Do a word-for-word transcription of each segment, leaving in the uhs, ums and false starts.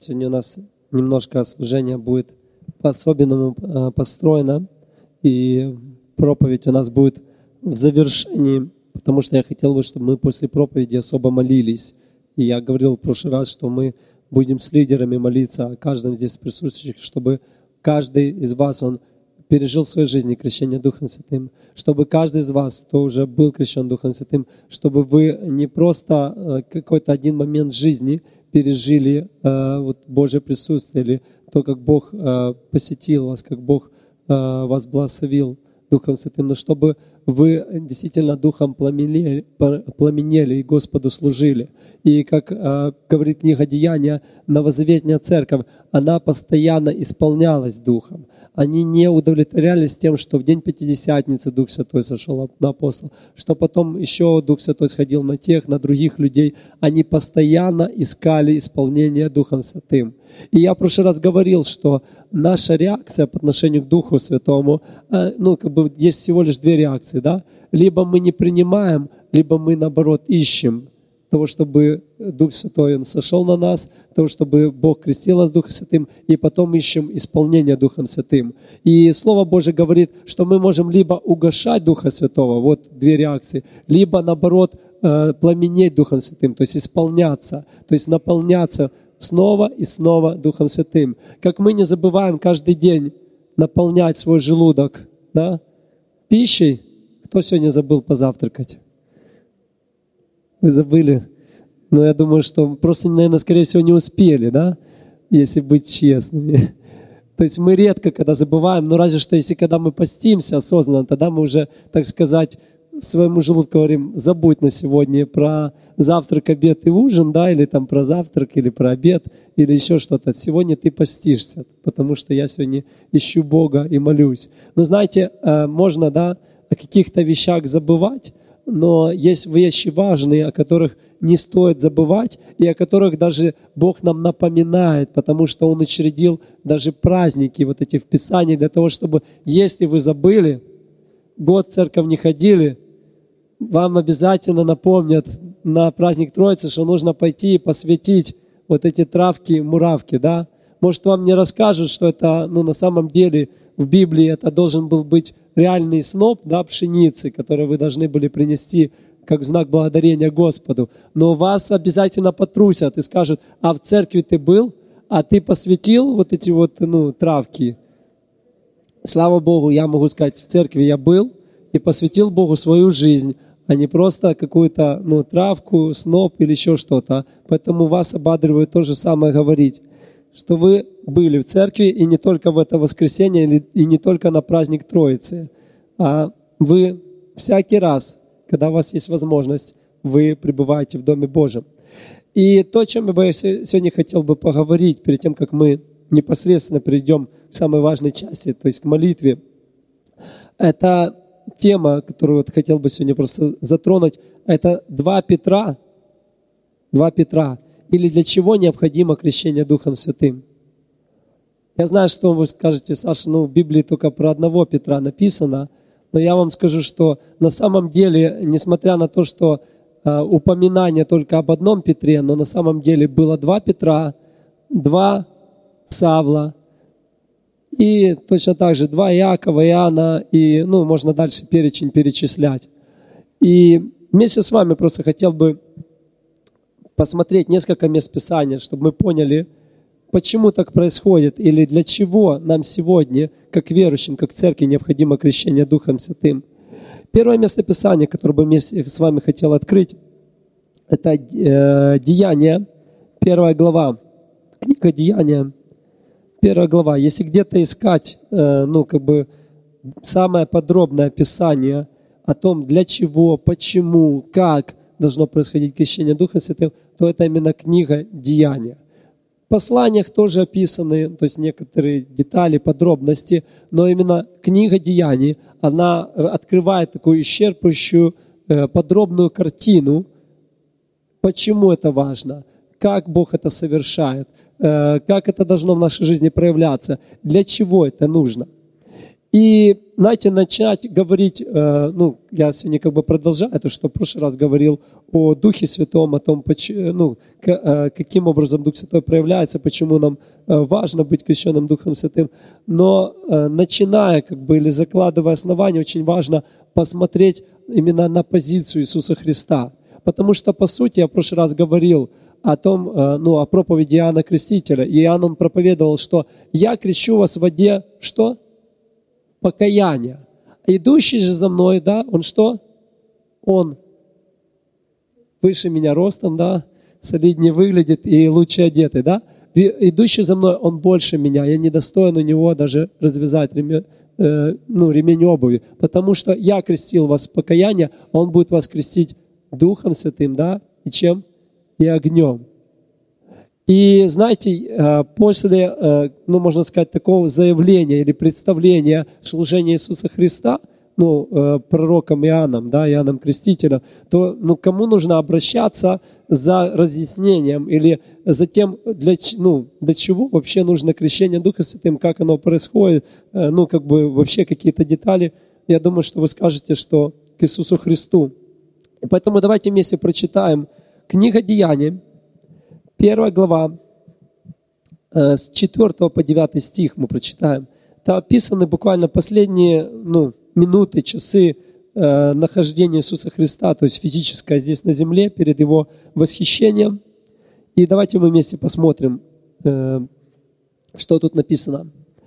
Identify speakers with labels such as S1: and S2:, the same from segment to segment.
S1: Сегодня у нас немножко служение будет по-особенному построено, и проповедь у нас будет в завершении, потому что я хотел бы, чтобы мы после проповеди особо молились. И я говорил в прошлый раз, что мы будем с лидерами молиться о каждом здесь присутствующих, чтобы каждый из вас, он пережил в своей жизни крещение Духом Святым, чтобы каждый из вас, кто уже был крещен Духом Святым, чтобы вы не просто какой-то один момент жизни пережили э, вот Божье присутствие, или то, как Бог э, посетил вас, как Бог э, вас благословил Духом Святым, но чтобы вы действительно Духом пламенели, пламенели и Господу служили. И как э, говорит книга Деяния, новозаветная церковь, она постоянно исполнялась Духом. Они не удовлетворялись тем, что в день Пятидесятницы Дух Святой сошел на апостолов, что потом еще Дух Святой сходил на тех, на других людей. Они постоянно искали исполнение Духом Святым. И я в прошлый раз говорил, что наша реакция по отношению к Духу Святому, ну, как бы есть всего лишь две реакции, да? Либо мы не принимаем, либо мы, наоборот, ищем того, чтобы Дух Святой Он сошел на нас, того, чтобы Бог крестил нас Духом Святым, и потом ищем исполнение Духом Святым. И Слово Божие говорит, что мы можем либо угашать Духа Святого, вот две реакции, либо, наоборот, пламенеть Духом Святым, то есть исполняться, то есть наполняться снова и снова Духом Святым. Как мы не забываем каждый день наполнять свой желудок, да, пищей. Кто сегодня забыл позавтракать? Вы забыли? Но я думаю, что просто, наверное, скорее всего, не успели, да? Если быть честными. То есть мы редко, когда забываем, но разве что, если когда мы постимся осознанно, тогда мы уже, так сказать, своему желудку говорим: забудь на сегодня про завтрак, обед и ужин, да, или там про завтрак, или про обед, или еще что-то. Сегодня ты постишься, потому что я сегодня ищу Бога и молюсь. Но знаете, можно, да, о каких-то вещах забывать, но есть вещи важные, о которых не стоит забывать, и о которых даже Бог нам напоминает, потому что Он учредил даже праздники, вот эти в Писании, для того, чтобы, если вы забыли, год в церковь не ходили, вам обязательно напомнят на праздник Троицы, что нужно пойти и посвятить вот эти травки-муравки, да? Может, вам не расскажут, что это, ну, на самом деле в Библии это должен был быть реальный сноп, да, пшеницы, который вы должны были принести как знак благодарения Господу. Но вас обязательно потрусят и скажут: а в церкви ты был, а ты посвятил вот эти вот, ну, травки. Слава Богу, я могу сказать, в церкви я был и посвятил Богу свою жизнь, а не просто какую-то, ну, травку, сноп или еще что-то. Поэтому вас ободривают то же самое говорить, что вы были в церкви, и не только в это воскресенье, и не только на праздник Троицы, а вы всякий раз, когда у вас есть возможность, вы пребываете в Доме Божьем. И то, о чем я бы сегодня хотел бы поговорить, перед тем, как мы непосредственно перейдем к самой важной части, то есть к молитве, это тема, которую вот хотел бы сегодня просто затронуть, это два Петра, два Петра, или для чего необходимо крещение Духом Святым. Я знаю, что вы скажете: Саша, ну в Библии только про одного Петра написано, но я вам скажу, что на самом деле, несмотря на то, что э, упоминание только об одном Петре, но на самом деле было два Петра, два Савла, и точно так же два Иакова, Иоанна, и, ну, можно дальше перечень перечислять. И вместе с вами просто хотел бы посмотреть несколько мест Писания, чтобы мы поняли, почему так происходит, или для чего нам сегодня, как верующим, как церкви, необходимо крещение Духом Святым. Первое место Писания, которое бы вместе с вами хотел открыть, это э, Деяния, первая глава, книга Деяния, первая глава. Если где-то искать, э, ну, как бы, самое подробное описание о том, для чего, почему, как должно происходить крещение Духом Святым, то это именно книга Деяния. В посланиях тоже описаны, то есть некоторые детали, подробности, но именно книга Деяний, она открывает такую исчерпывающую, подробную картину, почему это важно, как Бог это совершает, как это должно в нашей жизни проявляться, для чего это нужно. И, знаете, начать говорить, э, ну, я сегодня как бы продолжаю то, что в прошлый раз говорил о Духе Святом, о том, ну, к, э, каким образом Дух Святой проявляется, почему нам э, важно быть крещенным Духом Святым. Но э, начиная, как бы, или закладывая основания, очень важно посмотреть именно на позицию Иисуса Христа. Потому что, по сути, я в прошлый раз говорил о том, э, ну, о проповеди Иоанна Крестителя. И Иоанн, он проповедовал, что «Я крещу вас в воде», что? Покаяние. А идущий же за мной, да, он что? Он выше меня ростом, да, солиднее выглядит и лучше одетый, да. Идущий за мной, он больше меня. Я не достоин у него даже развязать ремень, э, ну, ремень обуви. Потому что я крестил вас в покаяние, а он будет вас крестить Духом Святым, да, и чем? И огнем. И знаете, после, ну, можно сказать, такого заявления или представления служения Иисуса Христа, ну, пророком Иоанном, да, Иоанном Крестителем, то, ну, кому нужно обращаться за разъяснением или за тем, для, ну, для чего вообще нужно крещение Духа Святым, как оно происходит, ну, как бы вообще какие-то детали, я думаю, что вы скажете, что к Иисусу Христу. И поэтому давайте вместе прочитаем книга Деяний, первая глава, с четвёртого по девятый стих мы прочитаем. Там описаны буквально последние, ну, минуты, часы э, нахождения Иисуса Христа, то есть физическое здесь на земле, перед Его восхищением. И давайте мы вместе посмотрим, э, что тут написано.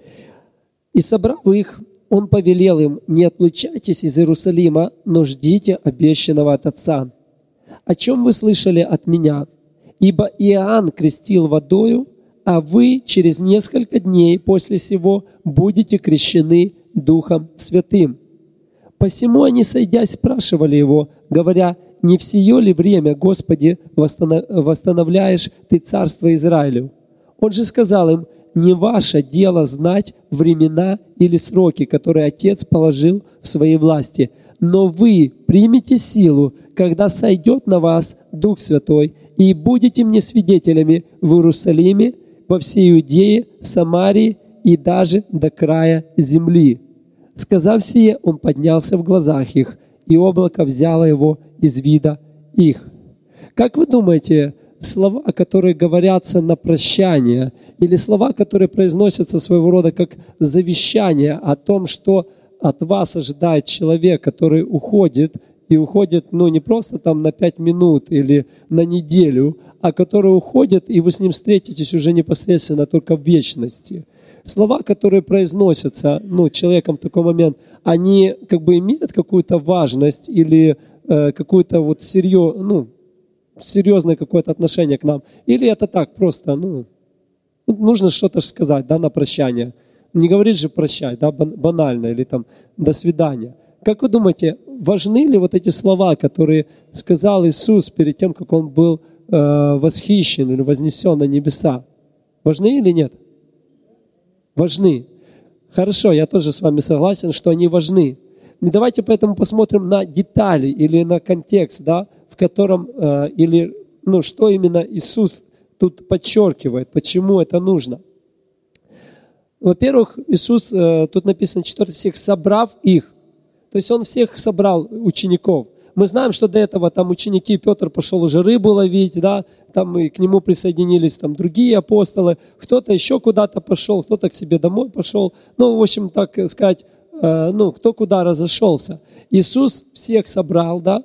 S1: «И собрав их, Он повелел им: не отлучайтесь из Иерусалима, но ждите обещанного от Отца, о чем вы слышали от Меня. Ибо Иоанн крестил водою, а вы через несколько дней после сего будете крещены Духом Святым». Посему они, сойдясь, спрашивали Его, говоря: «Не в сие ли время, Господи, восстановляешь Ты царство Израилю?» Он же сказал им: «Не ваше дело знать времена или сроки, которые Отец положил в своей власти, но вы примете силу, когда сойдет на вас Дух Святой, и будете мне свидетелями в Иерусалиме, во всей Иудее, Самарии и даже до края земли». Сказав сие, он поднялся в глазах их, и облако взяло его из вида их. Как вы думаете, слова, которые говорятся на прощание, или слова, которые произносятся своего рода как завещание о том, что от вас ожидает человек, который уходит, и уходит, ну, не просто там на пять минут или на неделю, а который уходит, и вы с ним встретитесь уже непосредственно только в вечности. Слова, которые произносятся, ну, человеком в такой момент, они как бы имеют какую-то важность или э, какую-то вот серьез, ну, серьезное какое-то отношение к нам. Или это так, просто, ну, нужно что-то сказать, да, на прощание. Не говорить же «прощай», да, банально, или там «до свидания». Как вы думаете, важны ли вот эти слова, которые сказал Иисус перед тем, как Он был э, восхищен или вознесен на небеса? Важны или нет? Важны. Хорошо, я тоже с вами согласен, что они важны. И давайте поэтому посмотрим на детали или на контекст, да, в котором, э, или, ну, что именно Иисус тут подчеркивает, почему это нужно. Во-первых, Иисус, э, тут написано четвёртый стих, «собрав их». То есть Он всех собрал, учеников. Мы знаем, что до этого там ученики, Петр пошел уже рыбу ловить, да, там и к нему присоединились там другие апостолы, кто-то еще куда-то пошел, кто-то к себе домой пошел. Ну, в общем, так сказать, э, ну, кто куда разошелся. Иисус всех собрал, да,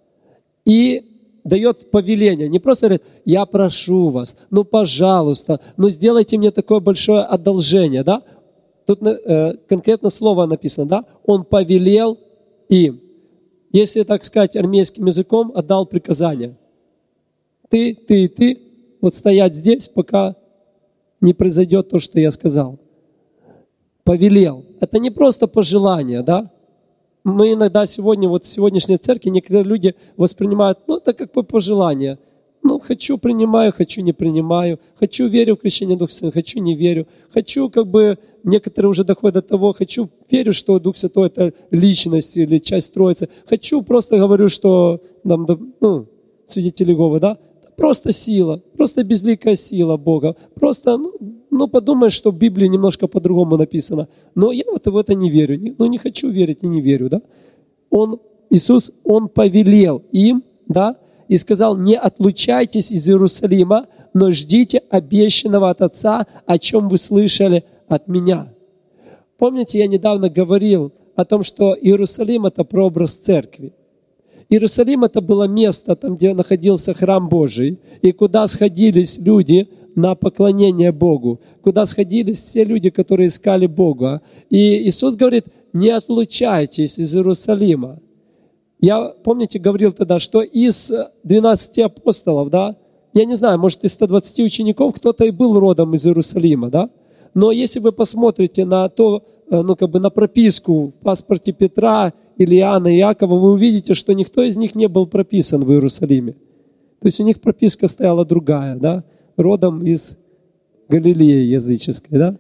S1: и дает повеление. Не просто говорит: «Я прошу вас, ну, пожалуйста, ну, сделайте мне такое большое одолжение», да. Тут э, конкретно слово написано, да, Он повелел им. Если, так сказать, армейским языком, отдал приказание. Ты, ты и ты, вот стоять здесь, пока не произойдет то, что я сказал. Повелел. Это не просто пожелание, да. Мы иногда сегодня, вот в сегодняшней церкви, некоторые люди воспринимают, ну, это как бы пожелание. Ну, хочу, принимаю, хочу, не принимаю. Хочу, верю в крещение Духа Святого, хочу, не верю. Хочу, как бы, некоторые уже доходят до того, хочу, верю, что Дух Святой – это личность или часть Троицы. Хочу, просто говорю, что, нам, ну, свидетели Иеговы, да? Просто сила, просто безликая сила Бога. Просто, ну, ну, подумаешь, что в Библии немножко по-другому написано. Но я вот в это не верю. Ну, не хочу верить и не верю, да. Он, Иисус, Он повелел им, да, и сказал: не отлучайтесь из Иерусалима, но ждите обещанного от Отца, о чем вы слышали от Меня. Помните, я недавно говорил о том, что Иерусалим – это прообраз церкви. Иерусалим – это было место, там, где находился храм Божий, и куда сходились люди на поклонение Богу, куда сходились все люди, которые искали Бога. И Иисус говорит: не отлучайтесь из Иерусалима. Я, помните, говорил тогда, что из двенадцати апостолов, да, я не знаю, может, из ста двадцати учеников кто-то и был родом из Иерусалима, да, но если вы посмотрите на то, ну, как бы на прописку в паспорте Петра или Иоанна и Иакова, вы увидите, что никто из них не был прописан в Иерусалиме. То есть у них прописка стояла другая, да, родом из Галилеи языческой, да.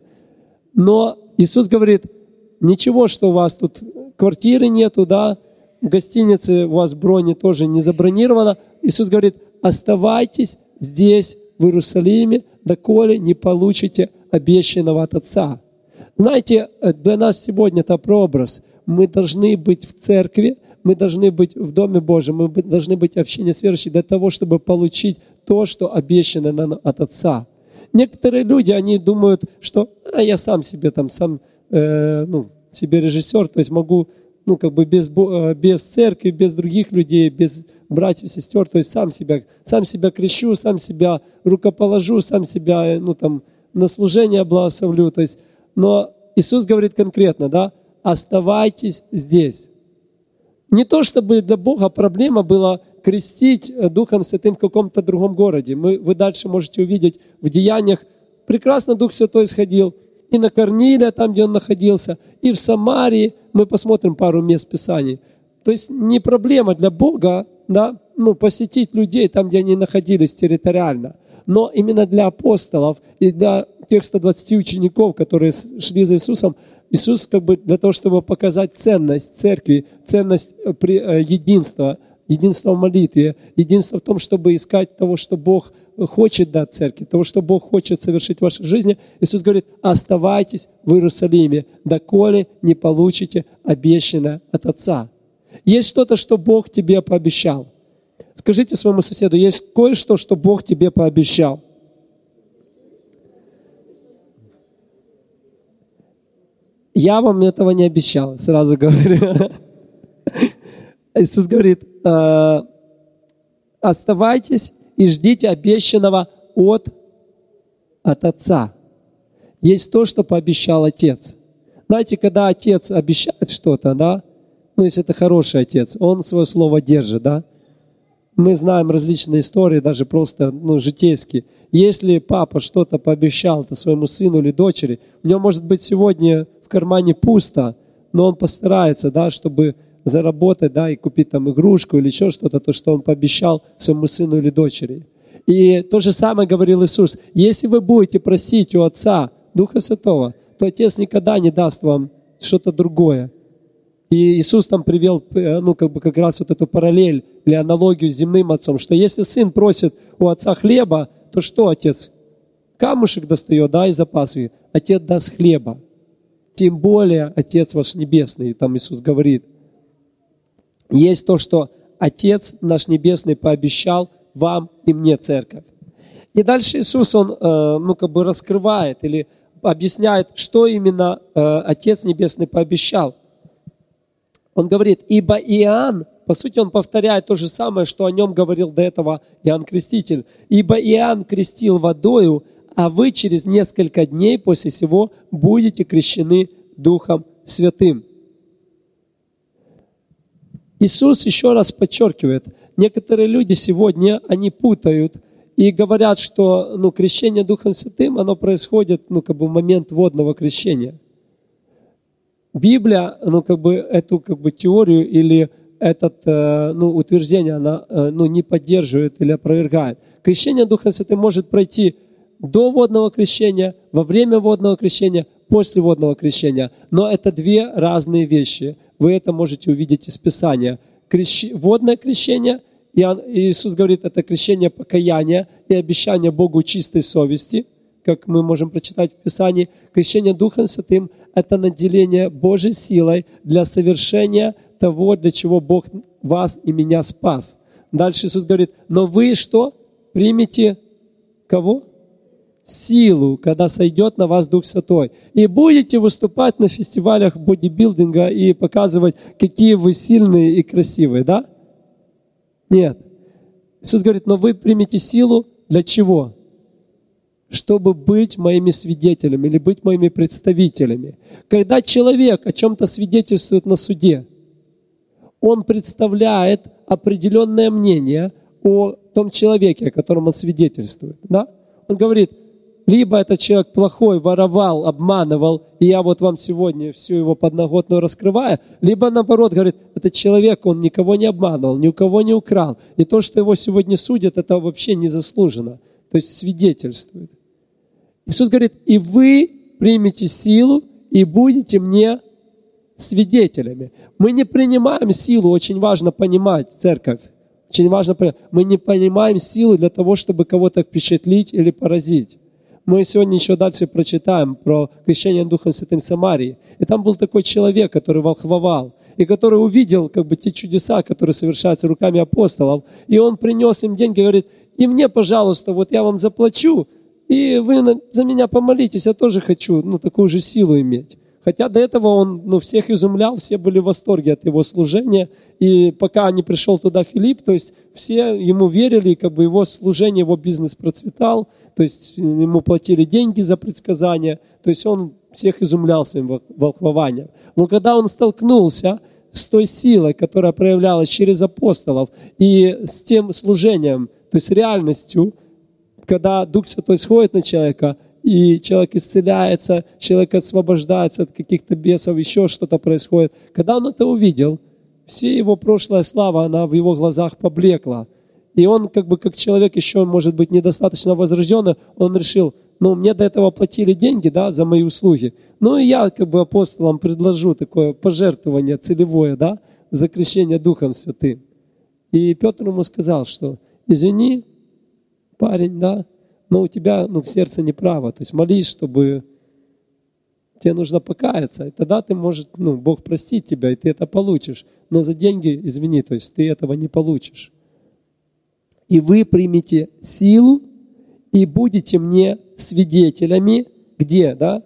S1: Но Иисус говорит: ничего, что у вас тут квартиры нету, да, в гостинице у вас брони тоже не забронировано. Иисус говорит: оставайтесь здесь, в Иерусалиме, доколе не получите обещанного от Отца. Знаете, для нас сегодня это прообраз. Мы должны быть в церкви, мы должны быть в Доме Божьем, мы должны быть в общении с верующими для того, чтобы получить то, что обещано нам от Отца. Некоторые люди, они думают, что а, я сам себе там, сам, э, ну, себе режиссер, то есть могу, ну, как бы без, без церкви, без других людей, без братьев, сестер, то есть сам себя, сам себя крещу, сам себя рукоположу, сам себя, ну, там, на служение благословлю. То есть, но Иисус говорит конкретно, да, оставайтесь здесь. Не то, чтобы для Бога проблема была крестить Духом Святым в каком-то другом городе. Мы, вы дальше можете увидеть в Деяниях, прекрасно Дух Святой сходил и на Корнилия, там, где он находился, и в Самарии. Мы посмотрим пару мест Писаний. То есть не проблема для Бога, да, ну, посетить людей там, где они находились территориально. Но именно для апостолов и для тех ста двадцати учеников, которые шли за Иисусом, Иисус как бы для того, чтобы показать ценность церкви, ценность единства, единство в молитве, единство в том, чтобы искать того, что Бог хочет дать церкви, того, что Бог хочет совершить в вашей жизни. Иисус говорит: оставайтесь в Иерусалиме, доколе не получите обещанное от Отца. Есть что-то, что Бог тебе пообещал. Скажите своему соседу: есть кое-что, что Бог тебе пообещал. Я вам этого не обещал, сразу говорю. Иисус говорит: оставайтесь и ждите обещанного от, от Отца. Есть то, что пообещал Отец. Знаете, когда Отец обещает что-то, да, ну, если это хороший Отец, Он свое слово держит, да. Мы знаем различные истории, даже просто, ну, житейские. Если папа что-то пообещал своему сыну или дочери, у него может быть сегодня в кармане пусто, но он постарается, да, чтобы заработать, да, и купить там игрушку или еще что-то, то, что он пообещал своему сыну или дочери. И то же самое говорил Иисус: если вы будете просить у Отца Духа Святого, то Отец никогда не даст вам что-то другое. И Иисус там привел, ну, как бы как раз вот эту параллель или аналогию с земным отцом, что если сын просит у отца хлеба, то что отец? Камушек достает, да, из запаса. Отец даст хлеба. Тем более Отец ваш Небесный, там Иисус говорит. Есть то, что Отец наш Небесный пообещал вам и мне, церковь. И дальше Иисус, Он, ну, как бы раскрывает или объясняет, что именно Отец Небесный пообещал. Он говорит: ибо Иоанн, по сути, он повторяет то же самое, что о нем говорил до этого Иоанн Креститель. Ибо Иоанн крестил водою, а вы через несколько дней после сего будете крещены Духом Святым. Иисус еще раз подчеркивает, некоторые люди сегодня, они путают и говорят, что, ну, крещение Духом Святым, оно происходит, ну, как бы в момент водного крещения. Библия, ну, как бы, эту, как бы, теорию или этот, ну, утверждение, она, ну, не поддерживает или опровергает. Крещение Духом Святым может пройти до водного крещения, во время водного крещения, после водного крещения. Но это две разные вещи. Вы это можете увидеть из Писания. Крещ... Водное крещение, Иоанн, Иисус говорит, это крещение покаяния и обещание Богу чистой совести. как мы можем прочитать в Писании, крещение Духом Святым – это наделение Божьей силой для совершения того, для чего Бог вас и меня спас. Дальше Иисус говорит, но вы что? Примите кого? Силу, когда сойдет на вас Дух Святой. И будете выступать на фестивалях бодибилдинга и показывать, какие вы сильные и красивые, да? Нет. Иисус говорит, но вы примете силу для чего? Чтобы быть моими свидетелями или быть моими представителями. Когда человек о чем-то свидетельствует на суде, он представляет определенное мнение о том человеке, о котором он свидетельствует. Да? Он говорит, либо этот человек плохой, воровал, обманывал, и я вот вам сегодня всю его подноготную раскрываю, либо наоборот, говорит, этот человек, он никого не обманывал, ни у кого не украл. И то, что его сегодня судят, это вообще незаслуженно. То есть свидетельствует. Иисус говорит, и вы примете силу и будете мне свидетелями. Мы не принимаем силу, очень важно понимать, церковь, очень важно понимать, мы не принимаем силу для того, чтобы кого-то впечатлить или поразить. Мы сегодня еще дальше прочитаем про крещение Духом Святым в Самарии. И там был такой человек, который волхвовал, и который увидел как бы те чудеса, которые совершаются руками апостолов. И он принес им деньги, говорит, и мне, пожалуйста, вот я вам заплачу, и вы за меня помолитесь, я тоже хочу ну, такую же силу иметь. Хотя до этого он ну, всех изумлял, все были в восторге от его служения. И пока не пришел туда Филипп, то есть все ему верили, как бы его служение, его бизнес процветал, то есть ему платили деньги за предсказания, то есть он всех изумлял своим волхвованием. Но когда он столкнулся с той силой, которая проявлялась через апостолов, и с тем служением, то есть реальностью, когда Дух Святой сходит на человека, и человек исцеляется, человек освобождается от каких-то бесов, еще что-то происходит. Когда он это увидел, вся его прошлая слава, она в его глазах поблекла. И он, как бы, как человек еще, может быть, недостаточно возрожденный, он решил, ну, мне до этого платили деньги, да, за мои услуги. Ну, и я, как бы, апостолам предложу такое пожертвование целевое, да, за крещение Духом Святым. И Петр ему сказал, что, извини, парень, да, но у тебя ну, в сердце неправо. То есть молись, чтобы тебе нужно покаяться. И тогда ты, может, ну, Бог простит тебя, и ты это получишь. Но за деньги, извини, то есть ты этого не получишь. И вы примете силу и будете мне свидетелями. Где, да?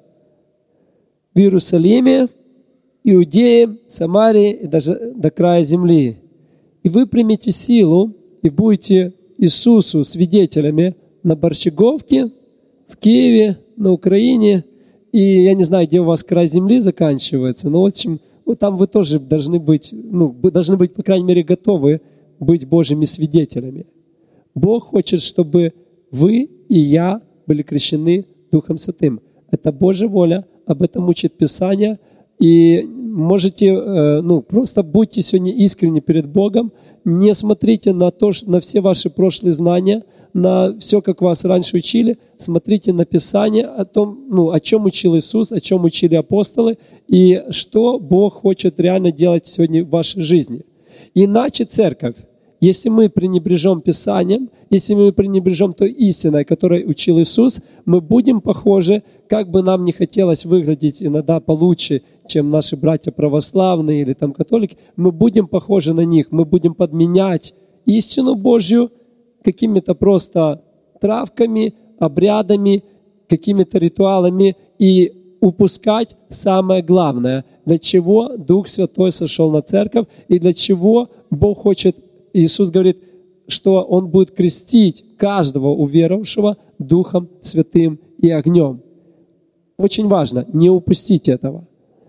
S1: В Иерусалиме, Иудее, Самарии и даже до края земли. И вы примете силу и будете Иисусу свидетелями на Борщеговке, в Киеве, на Украине, и я не знаю, где у вас край земли заканчивается, но в общем, вот там вы тоже должны быть, ну, вы должны быть, по крайней мере, готовы быть Божьими свидетелями. Бог хочет, чтобы вы и я были крещены Духом Святым. Это Божья воля, об этом учит Писание, и можете, ну, просто будьте сегодня искренни перед Богом, не смотрите на то, на все ваши прошлые знания, на все, как вас раньше учили, смотрите на Писание о том, ну, о чем учил Иисус, о чем учили апостолы, и что Бог хочет реально делать сегодня в вашей жизни. Иначе, церковь, если мы пренебрежем Писанием, если мы пренебрежем той истиной, которой учил Иисус, мы будем похожи, как бы нам не хотелось выглядеть иногда получше, чем наши братья православные или там католики, мы будем похожи на них, мы будем подменять истину Божью какими-то просто травками, обрядами, какими-то ритуалами и упускать самое главное, для чего Дух Святой сошел на церковь и для чего Бог хочет, Иисус говорит, что Он будет крестить каждого уверовавшего Духом Святым и огнем. Очень важно не упустить этого.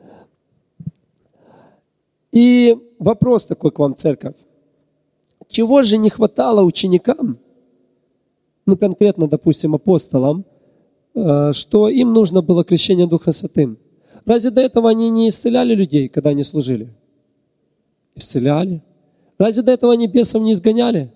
S1: И вопрос такой к вам, церковь. Чего же не хватало ученикам, ну конкретно, допустим, апостолам, что им нужно было крещение Духом Святым? Разве до этого они не исцеляли людей, когда они служили? Исцеляли. Разве до этого они бесов не изгоняли?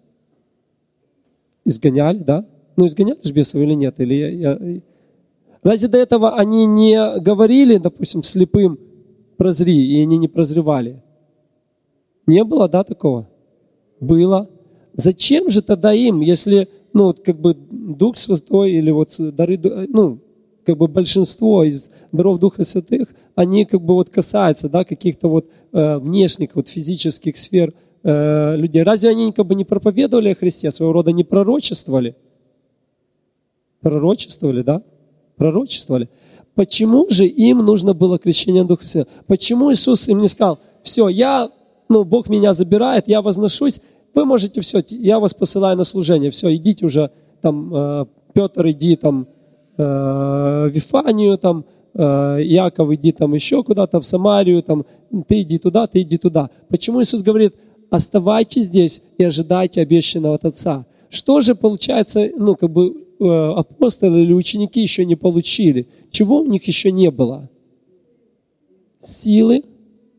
S1: Изгоняли, да? Ну изгоняли же бесов или нет? Или я, я... Разве до этого они не говорили, допустим, слепым прозри, и они не прозревали? Не было, да, такого? Было. Зачем же тогда им, если ну, вот как бы Дух Святой или вот дары, ну, как бы большинство из даров Духа Святых, они как бы вот касаются, да, каких-то вот э, внешних, вот физических сфер э, людей. Разве они как бы не проповедовали о Христе, своего рода не пророчествовали? Пророчествовали, да? Пророчествовали. Почему же им нужно было крещение Духа Святого? Почему Иисус им не сказал: все, я, ну, Бог меня забирает, я возношусь, вы можете все, я вас посылаю на служение, все, идите уже, там, э, Петр, иди там э, в Вифанию, там, э, Иаков, иди там еще куда-то, в Самарию, там, ты иди туда, ты иди туда. Почему Иисус говорит: оставайтесь здесь и ожидайте обещанного от Отца? Что же получается, ну, как бы, апостолы или ученики еще не получили? Чего у них еще не было? Силы.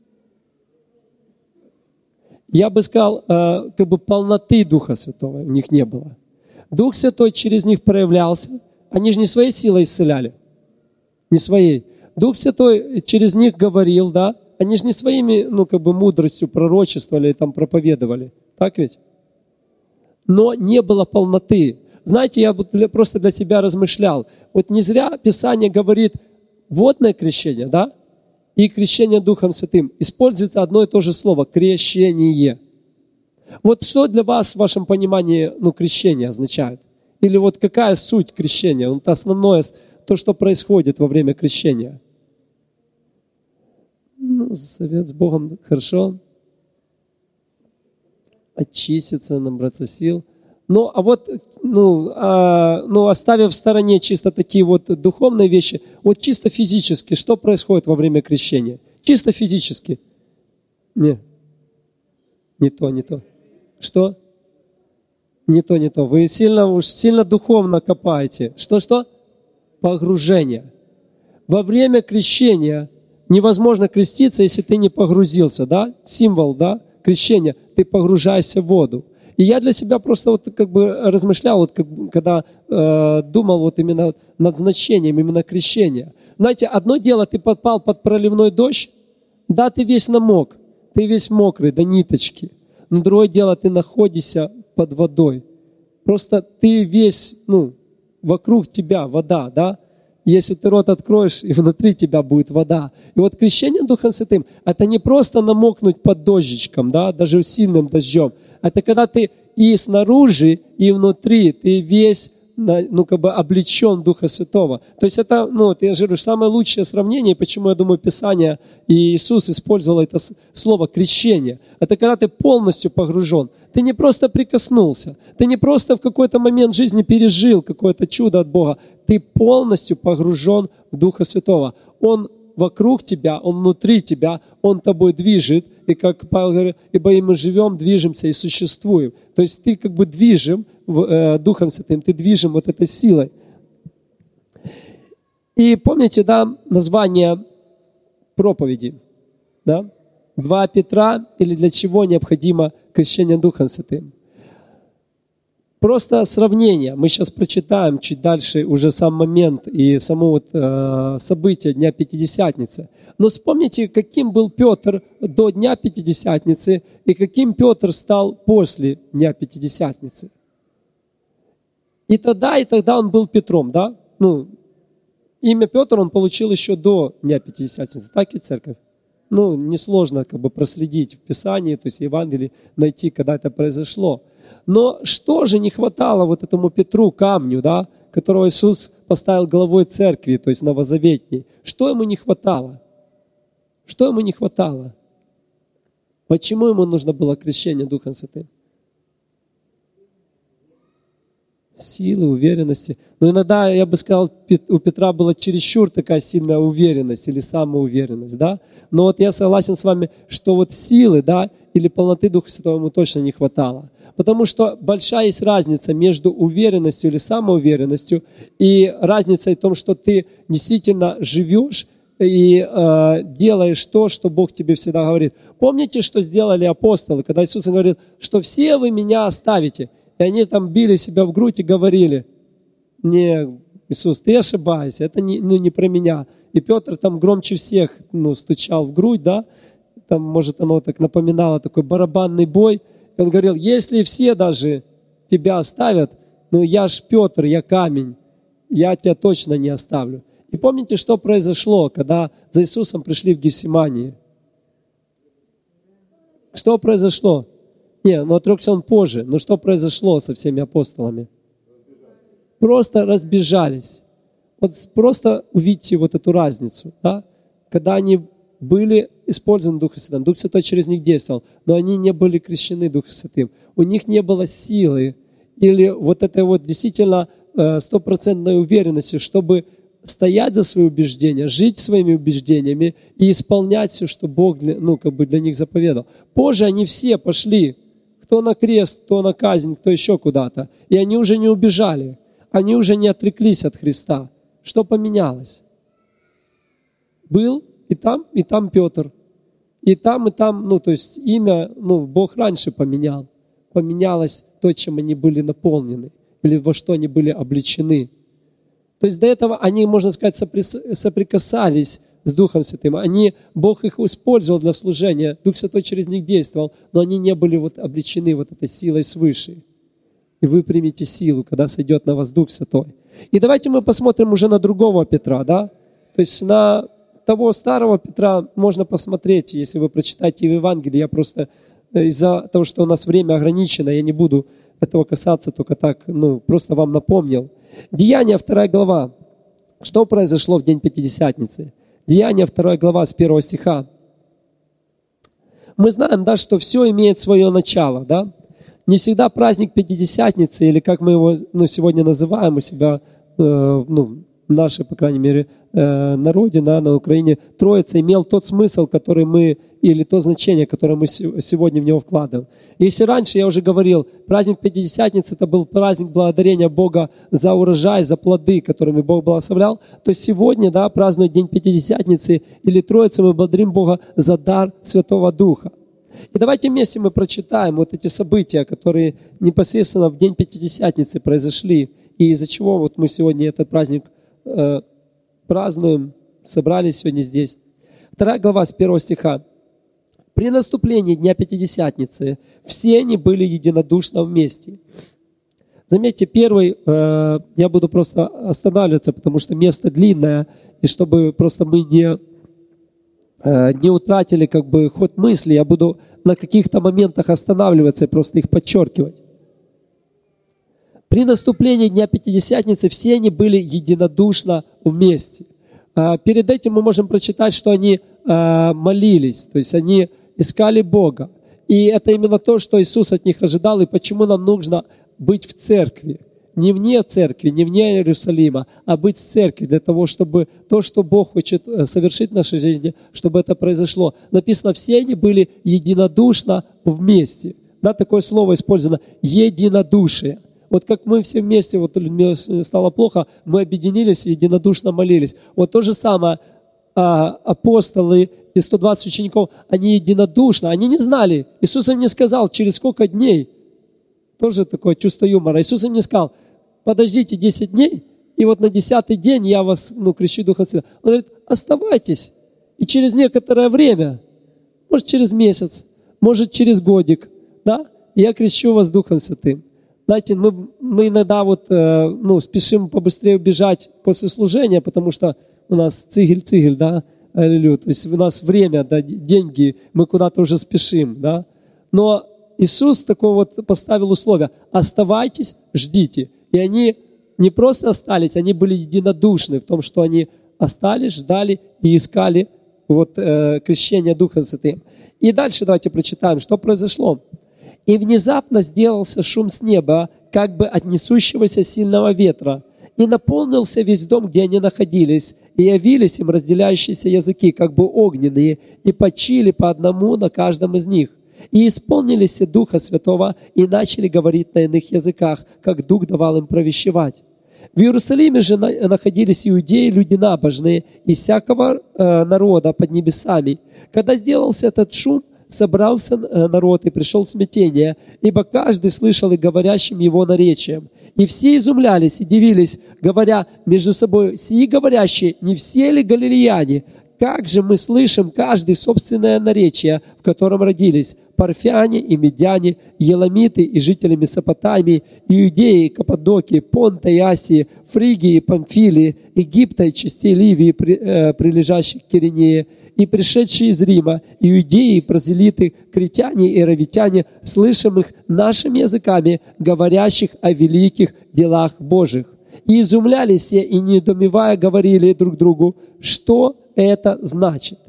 S1: Я бы сказал, как бы полноты Духа Святого у них не было. Дух Святой через них проявлялся. Они же не своей силой исцеляли. Не своей. Дух Святой через них говорил, да? Они же не своими, ну, как бы мудростью пророчествовали и там проповедовали. Так ведь? Но не было полноты. Знаете, я просто для себя размышлял. Вот не зря Писание говорит водное крещение, да? И крещение Духом Святым. Используется одно и то же слово – крещение. Вот что для вас, в вашем понимании, ну, крещение означает? Или вот какая суть крещения? Вот основное, то, что происходит во время крещения. Ну, совет с Богом, хорошо. Очиститься, набраться сил. Ну, а вот, ну, а, ну, оставив в стороне чисто такие вот духовные вещи, вот чисто физически, что происходит во время крещения? Чисто физически. Не, не то, не то. Что? Не то, не то. Вы сильно, уж сильно духовно копаете. Что-что? Погружение. Во время крещения невозможно креститься, если ты не погрузился, да? Символ, да? Крещения. Ты погружаешься в воду. И я для себя просто вот как бы размышлял, вот как, когда э, думал вот именно над значением именно крещения. Знаете, одно дело, ты попал под проливной дождь, да, ты весь намок, ты весь мокрый до ниточки. Но другое дело, ты находишься под водой. Просто ты весь, ну, вокруг тебя вода, да? Если ты рот откроешь, и внутри тебя будет вода. И вот крещение Духом Святым, это не просто намокнуть под дождичком, да, даже сильным дождем. Это когда ты и снаружи, и внутри, ты весь, ну, как бы облечен Духа Святого. То есть это, ну, я же говорю, самое лучшее сравнение, почему, я думаю, Писание и Иисус использовал это слово крещение. Это когда ты полностью погружен. Ты не просто прикоснулся, ты не просто в какой-то момент жизни пережил какое-то чудо от Бога. Ты полностью погружен в Духа Святого. Он вокруг тебя, Он внутри тебя, Он тобой движет. И как Павел говорит, ибо и мы живем, движемся и существуем. То есть ты как бы движим э, Духом Святым, ты движим вот этой силой. И помните, да, название проповеди, да? Два Петра, или для чего необходимо крещение Духом Святым. Просто сравнение. Мы сейчас прочитаем чуть дальше уже сам момент и само вот, э, событие Дня Пятидесятницы. Но вспомните, каким был Петр до Дня Пятидесятницы и каким Петр стал после Дня Пятидесятницы. И тогда, и тогда он был Петром, да? Ну, имя Петр он получил еще до Дня Пятидесятницы. Так и церковь. Ну, несложно как бы проследить в Писании, то есть в Евангелии, найти, когда это произошло. Но что же не хватало вот этому Петру, камню, да, которого Иисус поставил главой церкви, то есть новозаветней? Что ему не хватало? Что ему не хватало? Почему ему нужно было крещение Духом Святым? Силы, уверенности. Но иногда, я бы сказал, у Петра была чересчур такая сильная уверенность или самоуверенность, да? Но вот я согласен с вами, что вот силы, да, или полноты Духа Святого ему точно не хватало. Потому что большая есть разница между уверенностью или самоуверенностью и разницей в том, что ты действительно живешь и э, делаешь то, что Бог тебе всегда говорит. Помните, что сделали апостолы, когда Иисус говорил, что все вы меня оставите? И они там били себя в грудь и говорили, не, Иисус, ты ошибаешься, это не, ну, не про меня. И Петр там громче всех ну, стучал в грудь, да, там, может, оно так напоминало такой барабанный бой. И он говорил, если все даже тебя оставят, ну я ж Петр, я камень, я тебя точно не оставлю. И помните, что произошло, когда за Иисусом пришли в Гефсимании? Что произошло? Не, ну отрекся он позже, но что произошло со всеми апостолами? Просто разбежались. Вот просто увидите вот эту разницу, да? Когда они были использованы Духом Святым, Дух Святой через них действовал, но они не были крещены Духом Святым. У них не было силы или вот этой вот действительно стопроцентной уверенности, чтобы стоять за свои убеждения, жить своими убеждениями и исполнять все, что Бог для, ну, как бы для них заповедал. Позже они все пошли, кто на крест, кто на казнь, кто еще куда-то, и они уже не убежали, они уже не отреклись от Христа. Что поменялось? Был и там, и там Петр. И там, и там, ну, то есть имя, ну, Бог раньше поменял. Поменялось то, чем они были наполнены, или во что они были облечены. То есть до этого они, можно сказать, соприкасались с Духом Святым. Они, Бог их использовал для служения, Дух Святой через них действовал, но они не были вот облечены вот этой силой свыше. И вы примете силу, когда сойдет на вас Дух Святой. И давайте мы посмотрим уже на другого Петра, да? То есть на того старого Петра можно посмотреть, если вы прочитаете в Евангелии. Я просто из-за того, что у нас время ограничено, я не буду этого касаться, только так, ну, просто вам напомнил. Деяния, вторая глава. Что произошло в день Пятидесятницы? Деяния, вторая глава, с первого стиха. Мы знаем, да, что все имеет свое начало, да? Не всегда праздник Пятидесятницы, или как мы его, ну, сегодня называем у себя, э, ну, в нашей, по крайней мере, э, народе, да, на Украине, Троица имел тот смысл, который мы, или то значение, которое мы сегодня в него вкладываем. Если раньше, я уже говорил, праздник Пятидесятницы, это был праздник благодарения Бога за урожай, за плоды, которыми Бог благословлял, то сегодня, да, празднуя День Пятидесятницы или Троицы, мы благодарим Бога за дар Святого Духа. И давайте вместе мы прочитаем вот эти события, которые непосредственно в день Пятидесятницы произошли, и из-за чего вот мы сегодня этот праздник э, празднуем, собрались сегодня здесь. Вторая глава с первого стиха. «При наступлении Дня Пятидесятницы все они были единодушно вместе». Заметьте, первый, э, я буду просто останавливаться, потому что место длинное, и чтобы просто мы не... не утратили как бы ход мысли, я буду на каких-то моментах останавливаться и просто их подчеркивать. При наступлении Дня Пятидесятницы все они были единодушно вместе. Перед этим мы можем прочитать, что они молились, то есть они искали Бога. И это именно то, что Иисус от них ожидал, и почему нам нужно быть в церкви. Не вне церкви, не вне Иерусалима, а быть в церкви для того, чтобы то, что Бог хочет совершить в нашей жизни, чтобы это произошло. Написано, все они были единодушно вместе. Да, такое слово использовано, единодушие. Вот как мы все вместе, вот мне стало плохо, мы объединились и единодушно молились. Вот то же самое а, апостолы, те сто двадцать учеников, они единодушно, они не знали. Иисус им не сказал, через сколько дней. Тоже такое чувство юмора. Иисус им не сказал, подождите десять дней, и вот на десятый день я вас, ну, крещу Духом Святым. Он говорит, оставайтесь, и через некоторое время, может, через месяц, может, через годик, да, я крещу вас Духом Святым. Знаете, мы, мы иногда вот, э, ну, спешим побыстрее убежать после служения, потому что у нас цигель-цигель, да, аллилуйя, то есть у нас время, да, деньги, мы куда-то уже спешим, да, но Иисус такое вот поставил условие, оставайтесь, ждите. И они не просто остались, они были единодушны в том, что они остались, ждали и искали вот, э, крещение Духа Святым. И дальше давайте прочитаем, что произошло. «И внезапно сделался шум с неба, как бы от несущегося сильного ветра, и наполнился весь дом, где они находились, и явились им разделяющиеся языки, как бы огненные, и почили по одному на каждом из них. И исполнились Духа Святого, и начали говорить на иных языках, как Дух давал им провещевать. В Иерусалиме же находились иудеи, люди набожные, из всякого э, народа под небесами. Когда сделался этот шум, собрался народ и пришел в смятение, ибо каждый слышал и говорящим его наречием. И все изумлялись и дивились, говоря между собой, сии говорящие, не все ли галилеяне? как же мы слышим каждый собственное наречие, в котором родились парфяне и медяне, еламиты и жители Месопотамии, Иудеи, Каппадокии, Понта и Асии, Фригии, Памфилии, Египта и частей Ливии, при, э, прилежащих к Киринее, и пришедшие из Рима, иудеи, прозелиты, критяне и равитяне, слышимых нашими языками, говорящих о великих делах Божьих. И изумлялись все, и недоумевая говорили друг другу, что это значит.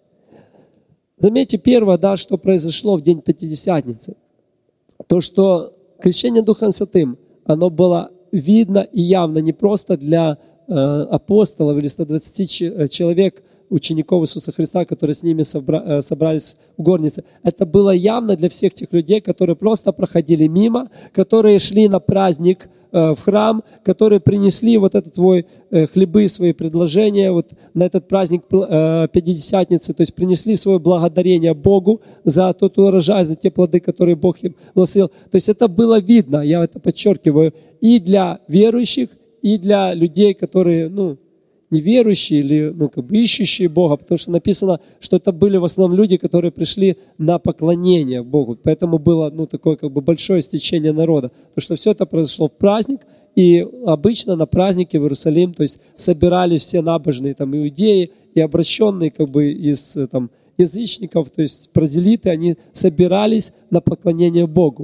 S1: Заметьте первое, да, что произошло в день Пятидесятницы. То, что крещение Духом Святым, оно было видно и явно не просто для э, апостолов или ста двадцати человек, учеников Иисуса Христа, которые с ними собра, собрались в горнице. Это было явно для всех тех людей, которые просто проходили мимо, которые шли на праздник э, в храм, которые принесли вот этот твой э, хлебы, свои предложения вот на этот праздник э, Пятидесятницы, то есть принесли свое благодарение Богу за тот урожай, за те плоды, которые Бог им благословил. То есть это было видно, я это подчеркиваю, и для верующих, и для людей, которые, ну, неверующие или, ну, как бы ищущие Бога, потому что написано, что это были в основном люди, которые пришли на поклонение Богу. Поэтому было, ну, такое как бы большое стечение народа. Потому что все это произошло в праздник, и обычно на празднике в Иерусалим, то есть собирались все набожные там иудеи и обращенные как бы из там язычников, то есть прозелиты, они собирались на поклонение Богу.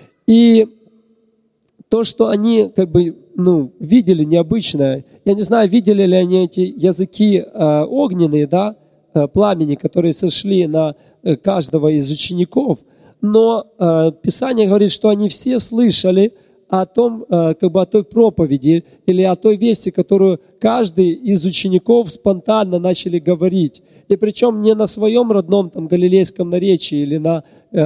S1: И то, что они как бы, ну, видели необычное, я не знаю, видели ли они эти языки э, огненные, да, э, пламени, которые сошли на э, каждого из учеников, но э, Писание говорит, что они все слышали о том, э, как бы о той проповеди или о той вести, которую каждый из учеников спонтанно начали говорить. И причем не на своем родном там галилейском наречии или на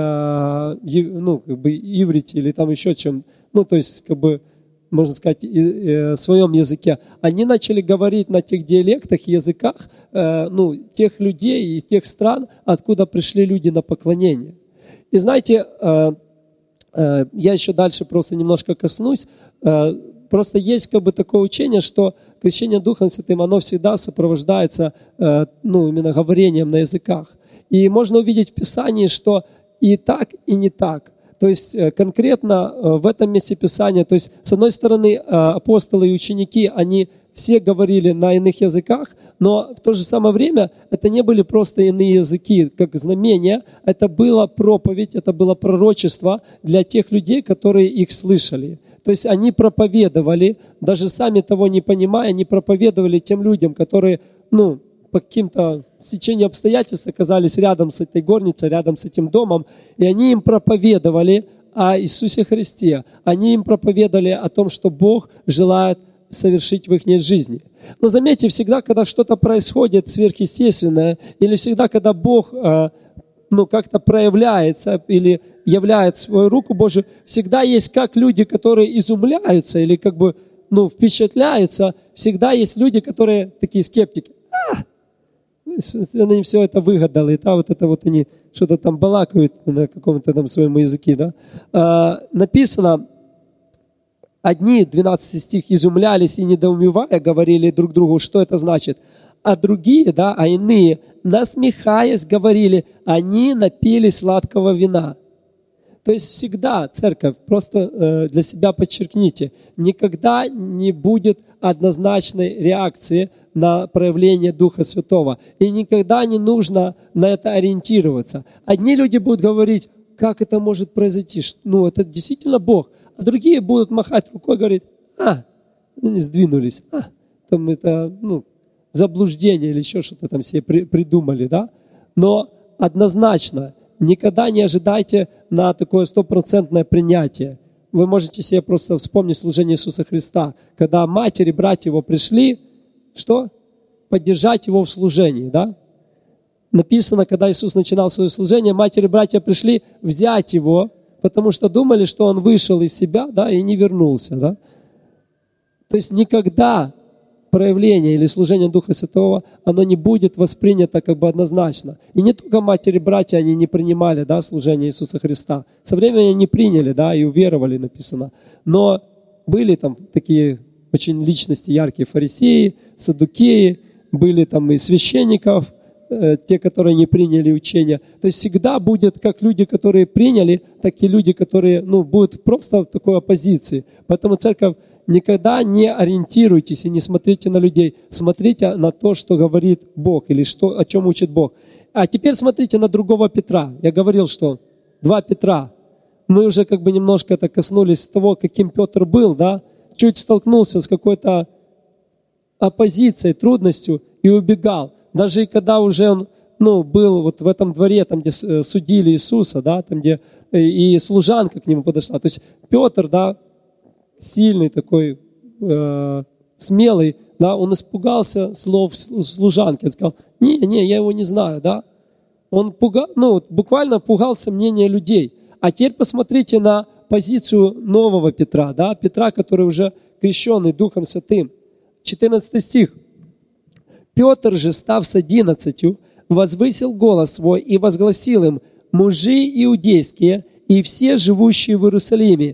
S1: э, ну, как бы иврите или там еще чем, ну, то есть, как бы, можно сказать, в своем языке. Они начали говорить на тех диалектах и языках, э, ну, тех людей и тех стран, откуда пришли люди на поклонение. И знаете, э, э, я еще дальше просто немножко коснусь. Э, просто есть как бы такое учение, что крещение Духом Святым, оно всегда сопровождается, э, ну, именно говорением на языках. И можно увидеть в Писании, что и так, и не так. То есть конкретно в этом месте Писания, то есть с одной стороны апостолы и ученики, они все говорили на иных языках, но в то же самое время это не были просто иные языки, как знамения, это была проповедь, это было пророчество для тех людей, которые их слышали. То есть они проповедовали, даже сами того не понимая, они проповедовали тем людям, которые, ну, по каким-то стечению обстоятельств оказались рядом с этой горницей, рядом с этим домом, и они им проповедовали о Иисусе Христе. Они им проповедовали о том, что Бог желает совершить в их жизни. Но заметьте, всегда, когда что-то происходит сверхъестественное, или всегда, когда Бог ну, как-то проявляется или являет свою руку Божию, всегда есть как люди, которые изумляются или как бы ну, впечатляются, всегда есть люди, которые такие скептики. Они все это выгадали, да, вот это вот они что-то там балакают на каком-то там своем языке, да. А, написано, одни, двенадцатый стих, изумлялись и недоумевая, говорили друг другу, что это значит. А другие, да, а иные, насмехаясь, говорили, они напились сладкого вина. То есть всегда, церковь, просто э, для себя подчеркните, никогда не будет однозначной реакции на проявление Духа Святого. И никогда не нужно на это ориентироваться. Одни люди будут говорить, как это может произойти, ну это действительно Бог. А другие будут махать рукой и говорить, а, они сдвинулись, а, там это, ну, заблуждение или еще что-то там все при, придумали, да. Но однозначно, никогда не ожидайте на такое стопроцентное принятие. Вы можете себе просто вспомнить служение Иисуса Христа, когда матери и братья его пришли, что? Поддержать его в служении, да? Написано, когда Иисус начинал свое служение, матери и братья пришли взять его, потому что думали, что он вышел из себя, да, и не вернулся, да? То есть никогда проявление или служение Духа Святого, оно не будет воспринято как бы однозначно. И не только матери и братья, они не принимали, да, служение Иисуса Христа. Со временем они приняли, да, и уверовали, написано. Но были там такие очень личности яркие, фарисеи, саддукеи, были там и священников, э, те, которые не приняли учение. То есть всегда будет как люди, которые приняли, так и люди, которые ну, будут просто в такой оппозиции. Поэтому церковь, никогда не ориентируйтесь и не смотрите на людей. Смотрите на то, что говорит Бог или что, о чем учит Бог. А теперь смотрите на другого Петра. Я говорил, что два Петра. Мы уже как бы немножко это коснулись того, каким Петр был, да? Чуть столкнулся с какой-то оппозицией, трудностью и убегал. Даже когда уже он ну, был вот в этом дворе, там, где судили Иисуса, да, там, где и служанка к нему подошла. То есть Петр, да, сильный такой, э, смелый, да, он испугался слов служанки. Он сказал, не, не, я его не знаю, да. Он пугал, ну, буквально пугался мнения людей. А теперь посмотрите на позицию нового Петра, да, Петра, который уже крещенный Духом Святым. четырнадцатый стих. Петр же, став с одиннадцатью, возвысил голос свой и возгласил им: мужи иудейские и все живущие в Иерусалиме,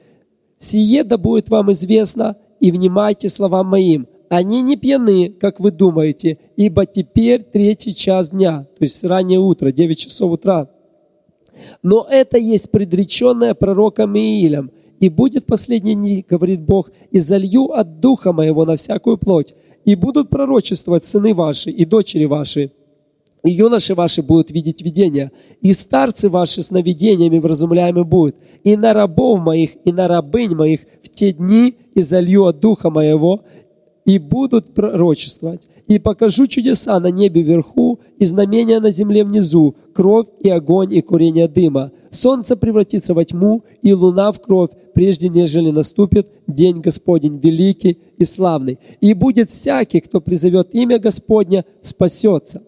S1: сие да будет вам известно, и внимайте словам моим. Они не пьяны, как вы думаете, ибо теперь третий час дня, то есть раннее утро, девять часов утра. Но это есть предреченное пророком Иилем. И будет последний дни, говорит Бог, и залью от Духа Моего на всякую плоть, и будут пророчествовать сыны ваши и дочери ваши, и юноши ваши будут видеть видения, и старцы ваши сновидениями вразумляемы будут, и на рабов моих, и на рабынь моих в те дни и залью от Духа Моего, и будут пророчествовать. И покажу чудеса на небе вверху, и знамения на земле внизу, кровь и огонь и курение дыма. Солнце превратится во тьму, и луна в кровь, прежде нежели наступит день Господень великий и славный. И будет всякий, кто призовет имя Господня, спасется.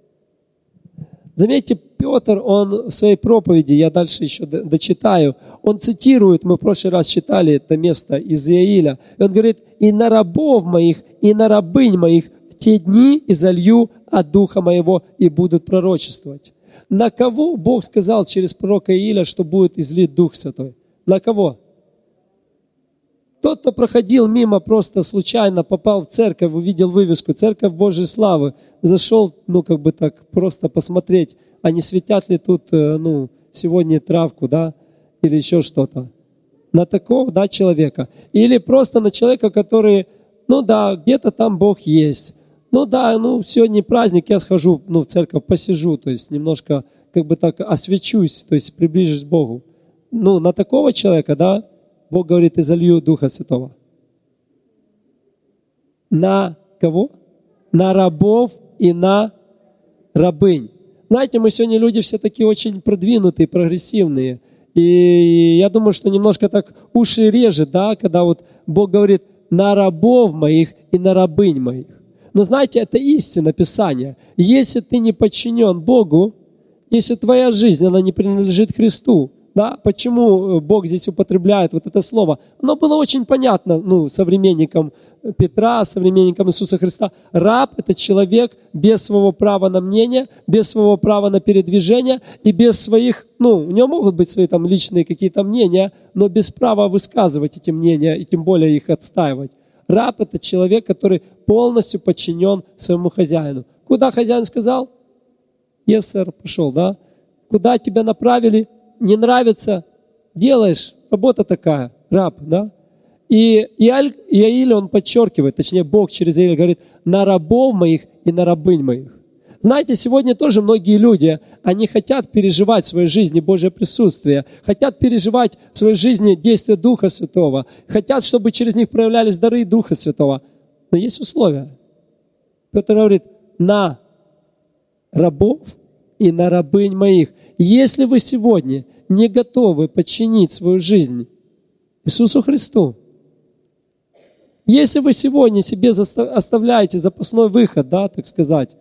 S1: Заметьте, Петр, он в своей проповеди, я дальше еще дочитаю, он цитирует, мы в прошлый раз читали это место из Иаиля, и он говорит, и на рабов моих, и на рабынь моих в те дни изолью от Духа Моего и будут пророчествовать. На кого Бог сказал через пророка Иаиля, что будет излит Дух Святой? На кого? Тот, кто проходил мимо, просто случайно попал в церковь, увидел вывеску «Церковь Божьей Славы», зашел, ну, как бы так, просто посмотреть, а не светят ли тут, ну, сегодня травку, да, или еще что-то. На такого, да, человека. Или просто на человека, который, ну, да, где-то там Бог есть. Ну, да, ну, сегодня праздник, я схожу, ну, в церковь, посижу, то есть немножко, как бы так, освячусь, то есть приближусь к Богу. Ну, на такого человека, да, Бог говорит, и залью Духа Святого. На кого? На рабов и на рабынь. Знаете, мы сегодня люди все такие очень продвинутые, прогрессивные. И я думаю, что немножко так уши режет, да, когда вот Бог говорит, на рабов моих и на рабынь моих. Но знаете, это истина Писания. Если ты не подчинен Богу, если твоя жизнь, она не принадлежит Христу, да, почему Бог здесь употребляет вот это слово? Оно было очень понятно, ну, современникам Петра, современникам Иисуса Христа. Раб – это человек без своего права на мнение, без своего права на передвижение и без своих, ну, у него могут быть свои там личные какие-то мнения, но без права высказывать эти мнения и тем более их отстаивать. Раб – это человек, который полностью подчинен своему хозяину. Куда хозяин сказал? Yes, сэр, пошел, да? Куда тебя направили? Не нравится, делаешь, работа такая, раб, да? И Иаиль, он подчеркивает, точнее Бог через Иаиля говорит, на рабов моих и на рабынь моих. Знаете, сегодня тоже многие люди, они хотят переживать в своей жизни Божье присутствие, хотят переживать в своей жизни действие Духа Святого, хотят, чтобы через них проявлялись дары Духа Святого. Но есть условия. Петр говорит, на рабов и на рабынь моих. Если вы сегодня не готовы подчинить свою жизнь Иисусу Христу, если вы сегодня себе оставляете запасной выход, да, так сказать,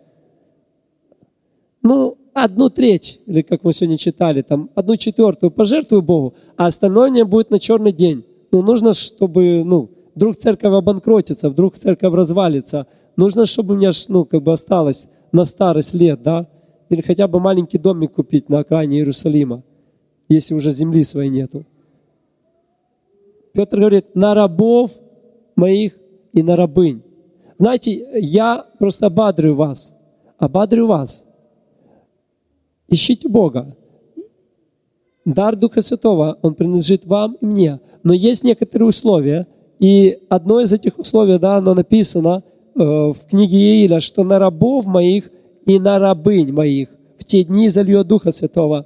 S1: ну, одну треть, или как мы сегодня читали, там, одну четвертую пожертвую Богу, а остальное не будет на черный день. Ну, нужно, чтобы, ну, вдруг церковь обанкротится, вдруг церковь развалится. Нужно, чтобы у меня, ну, как бы осталось на старость лет, да, или хотя бы маленький домик купить на окраине Иерусалима, если уже земли своей нету. Петр говорит, на рабов моих и на рабынь. Знаете, я просто ободрю вас, ободрю вас. Ищите Бога. Дар Духа Святого, он принадлежит вам и мне. Но есть некоторые условия, и одно из этих условий, да, оно написано э, в книге Иеиля, что на рабов моих и на рабынь моих в те дни зальет Духа Святого.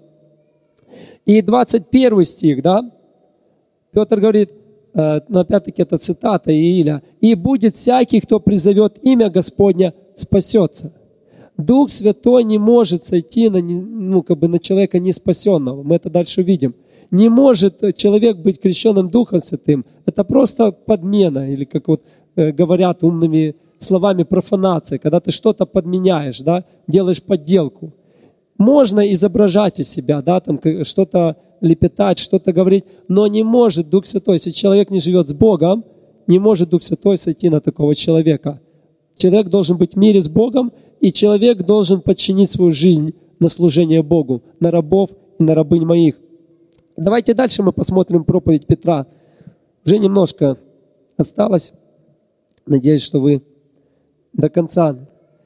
S1: И двадцать первый стих, да, Петр говорит, э, но опять-таки это цитата Иеиля, «И будет всякий, кто призовет имя Господня, спасется». Дух Святой не может сойти на, ну, как бы на человека неспасенного. Мы это дальше увидим. Не может человек быть крещенным Духом Святым. Это просто подмена, или как вот э, говорят умными словами, профанация, когда ты что-то подменяешь, да, делаешь подделку. Можно изображать из себя, да, там что-то лепетать, что-то говорить, но не может Дух Святой, если человек не живет с Богом, не может Дух Святой сойти на такого человека. Человек должен быть в мире с Богом, и человек должен подчинить свою жизнь на служение Богу, на рабов и на рабынь моих. Давайте дальше мы посмотрим проповедь Петра. Уже немножко осталось. Надеюсь, что вы до конца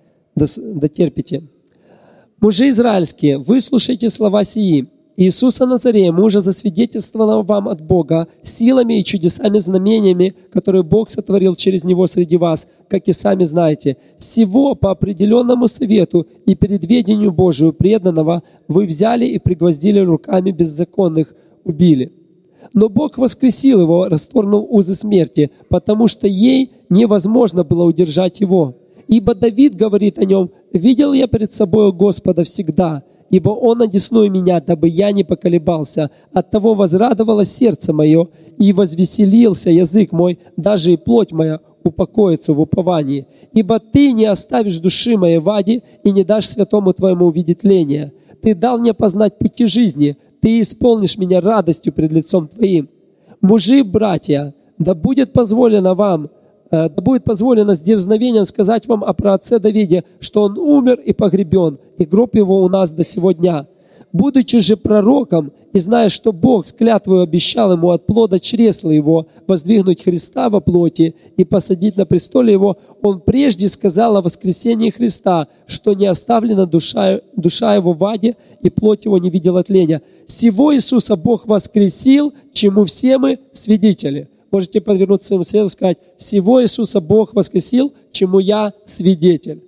S1: дотерпите. «Мужи израильские, выслушайте слова сии. Иисуса Назарея, мужа, засвидетельствованного вам от Бога, силами и чудесами знамениями, которые Бог сотворил через Него среди вас, как и сами знаете. Всего по определенному совету и предведению Божию преданного вы взяли и пригвоздили руками беззаконных, убили. Но Бог воскресил его, расторгнув узы смерти, потому что ей невозможно было удержать его. Ибо Давид говорит о нем: «Видел я пред собою Господа всегда, ибо Он одесную меня, дабы я не поколебался. Оттого возрадовалось сердце мое, и возвеселился язык мой, даже и плоть моя упокоится в уповании. Ибо Ты не оставишь души моей в аде, и не дашь святому Твоему увидеть тление. Ты дал мне познать пути жизни, Ты исполнишь меня радостью пред лицом Твоим. Мужи, братья, да будет позволено вам, да будет позволено с дерзновением сказать вам о праотце Давиде, что он умер и погребен, и гроб его у нас до сего дня. Будучи же пророком, и зная, что Бог с клятвою обещал ему от плода чресла его воздвигнуть Христа во плоти и посадить на престоле его, он прежде сказал о воскресении Христа, что не оставлена душа, душа его в аде, и плоть его не видела тления. Сего Иисуса Бог воскресил, чему все мы свидетели». Можете повернуться к своему соседу и сказать: «Сего Иисуса Бог воскресил, чему я свидетель».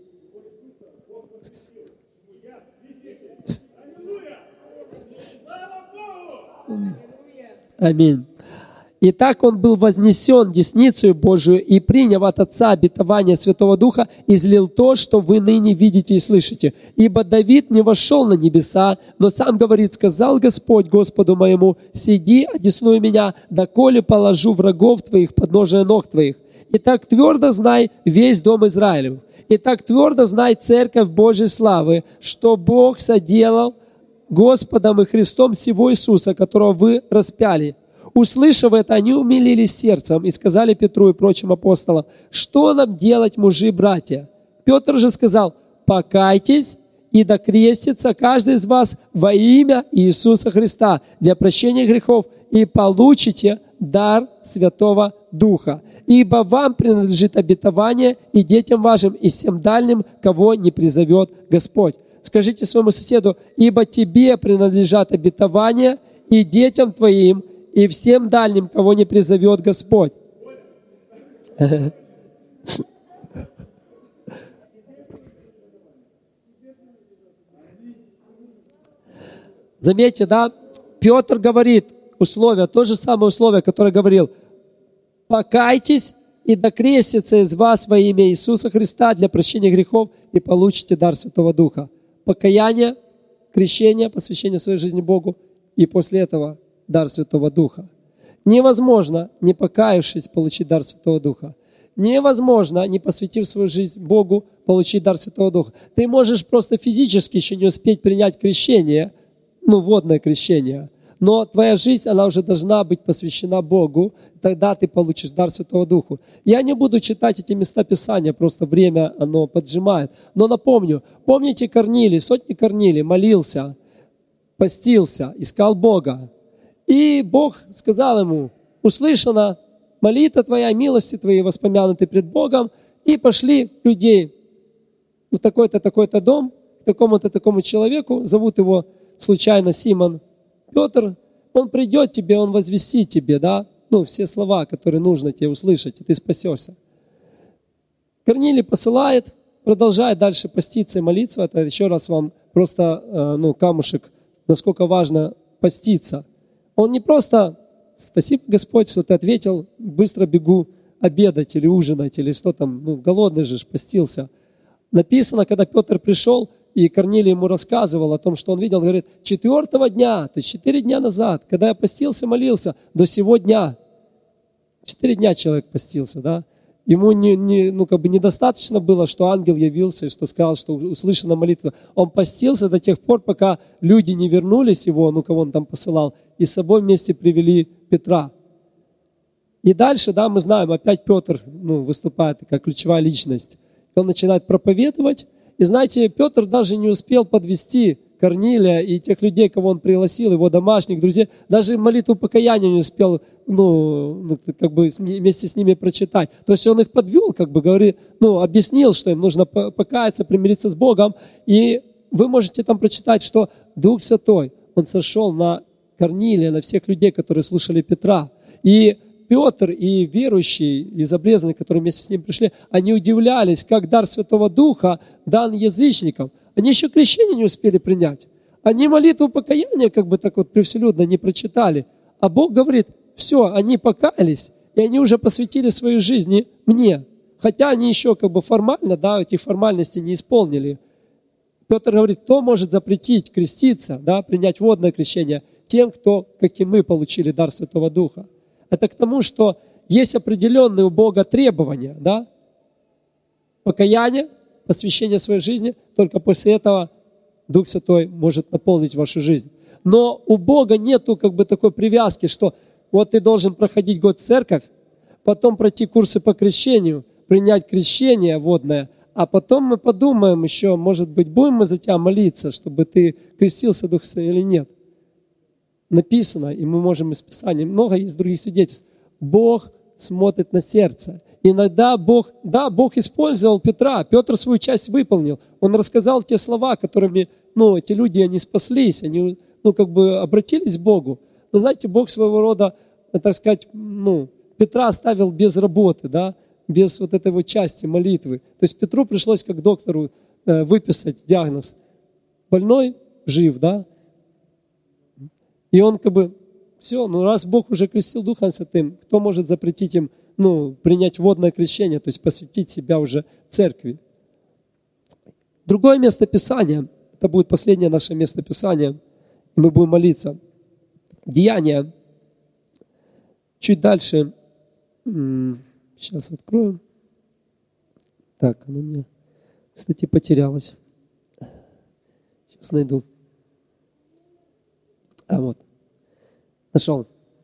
S1: Аминь. Итак, Он был вознесен десницею Божию и, приняв от Отца обетование Святого Духа, излил то, что вы ныне видите и слышите. Ибо Давид не вошел на небеса, но сам говорит: «Сказал Господь Господу моему: сиди, одесную меня, доколе положу врагов твоих под ножие ног твоих. Итак, твердо знай весь дом Израилев. Итак, твердо знай церковь Божьей славы, что Бог соделал Господом и Христом сего Иисуса, которого вы распяли». Услышав это, они умилились сердцем и сказали Петру и прочим апостолам: «Что нам делать, мужи, братья?» Петр же сказал: «Покайтесь и докрестится каждый из вас во имя Иисуса Христа для прощения грехов, и получите дар Святого Духа. Ибо вам принадлежит обетование и детям вашим, и всем дальним, кого не призовет Господь». Скажите своему соседу: «Ибо тебе принадлежат обетования и детям твоим, и всем дальним, кого не призовет Господь». Заметьте, да, Петр говорит условия, то же самое условие, которое говорил: «Покайтесь и докрестится из вас во имя Иисуса Христа для прощения грехов, и получите дар Святого Духа». Покаяние, крещение, посвящение своей жизни Богу, и после этого дар Святого Духа. Невозможно, не покаявшись, получить дар Святого Духа. Невозможно, не посвятив свою жизнь Богу, получить дар Святого Духа. Ты можешь просто физически еще не успеть принять крещение, ну, водное крещение, но твоя жизнь, она уже должна быть посвящена Богу, тогда ты получишь дар Святого Духа. Я не буду читать эти места Писания, просто время оно поджимает. Но напомню, помните Корнилий, сотни Корнилий, молился, постился, искал Бога. И Бог сказал ему: «Услышана молитва твоя, милости твои воспомянуты пред Богом, И пошли людей в такой-то, такой-то дом, к такому-то, такому человеку, зовут его случайно Симон Петр, он придет тебе, он возвестит тебе, да, ну, все слова, которые нужно тебе услышать, и ты спасешься. Корнилий посылает, продолжает дальше поститься и молиться. Это еще раз вам просто, ну, камушек, насколько важно поститься. Он не просто, спасибо, Господь, что ты ответил, быстро бегу обедать или ужинать, или что там, ну, голодный же постился. Написано, когда Петр пришел, и Корнилий ему рассказывал о том, что он видел, он говорит, четвертого дня, то есть четыре дня назад, когда я постился, молился, до сего дня. Четыре дня человек постился, да. Ему не, не, ну, как бы недостаточно было, что ангел явился, и что сказал, что услышана молитва. Он постился до тех пор, пока люди не вернулись его, ну, кого он там посылал, и с собой вместе привели Петра. И дальше, да, мы знаем, опять Петр, ну, выступает как ключевая личность. Он начинает проповедовать. И знаете, Петр даже не успел подвести Корнилия и тех людей, кого он пригласил, его домашних, друзей, даже молитву покаяния не успел, ну, ну, как бы вместе с ними прочитать. То есть он их подвел, как бы говорит, ну, объяснил, что им нужно покаяться, примириться с Богом. И вы можете там прочитать, что Дух Святой, он сошел на Корнилия, на всех людей, которые слушали Петра. И Петр и верующие из обрезанных, которые вместе с ним пришли, они удивлялись, как дар Святого Духа дан язычникам. Они еще крещение не успели принять. Они молитву покаяния как бы так вот превселюдно не прочитали. А Бог говорит, все, они покаялись, и они уже посвятили свою жизнь мне. Хотя они еще как бы формально, да, этих формальностей не исполнили. Петр говорит, кто может запретить креститься, да, принять водное крещение тем, кто, как и мы, получили дар Святого Духа. Это к тому, что есть определенные у Бога требования, да? Покаяние, посвящение своей жизни, только после этого Дух Святой может наполнить вашу жизнь. Но у Бога нету как бы такой привязки, что вот ты должен проходить год в церковь, потом пройти курсы по крещению, принять крещение водное, а потом мы подумаем еще, может быть, будем мы за тебя молиться, чтобы ты крестился Дух Святой или нет. Написано, и мы можем из Писания, много есть других свидетельств. Бог смотрит на сердце. Иногда Бог, да, Бог использовал Петра, Петр свою часть выполнил. Он рассказал те слова, которыми, ну, эти люди, они спаслись, они, ну, как бы обратились к Богу. Но знаете, Бог своего рода, так сказать, ну, Петра оставил без работы, да, без вот этой вот части молитвы. То есть Петру пришлось как доктору э, выписать диагноз. Больной, жив, да. И он как бы, все, ну раз Бог уже крестил Духом Святым, кто может запретить им, ну, принять водное крещение, то есть посвятить себя уже церкви. Другое место Писания, это будет последнее наше место Писания, и мы будем молиться. Деяния. Чуть дальше, сейчас откроем. Так, оно у меня, кстати, потерялось. Сейчас найду. А вот, нашел.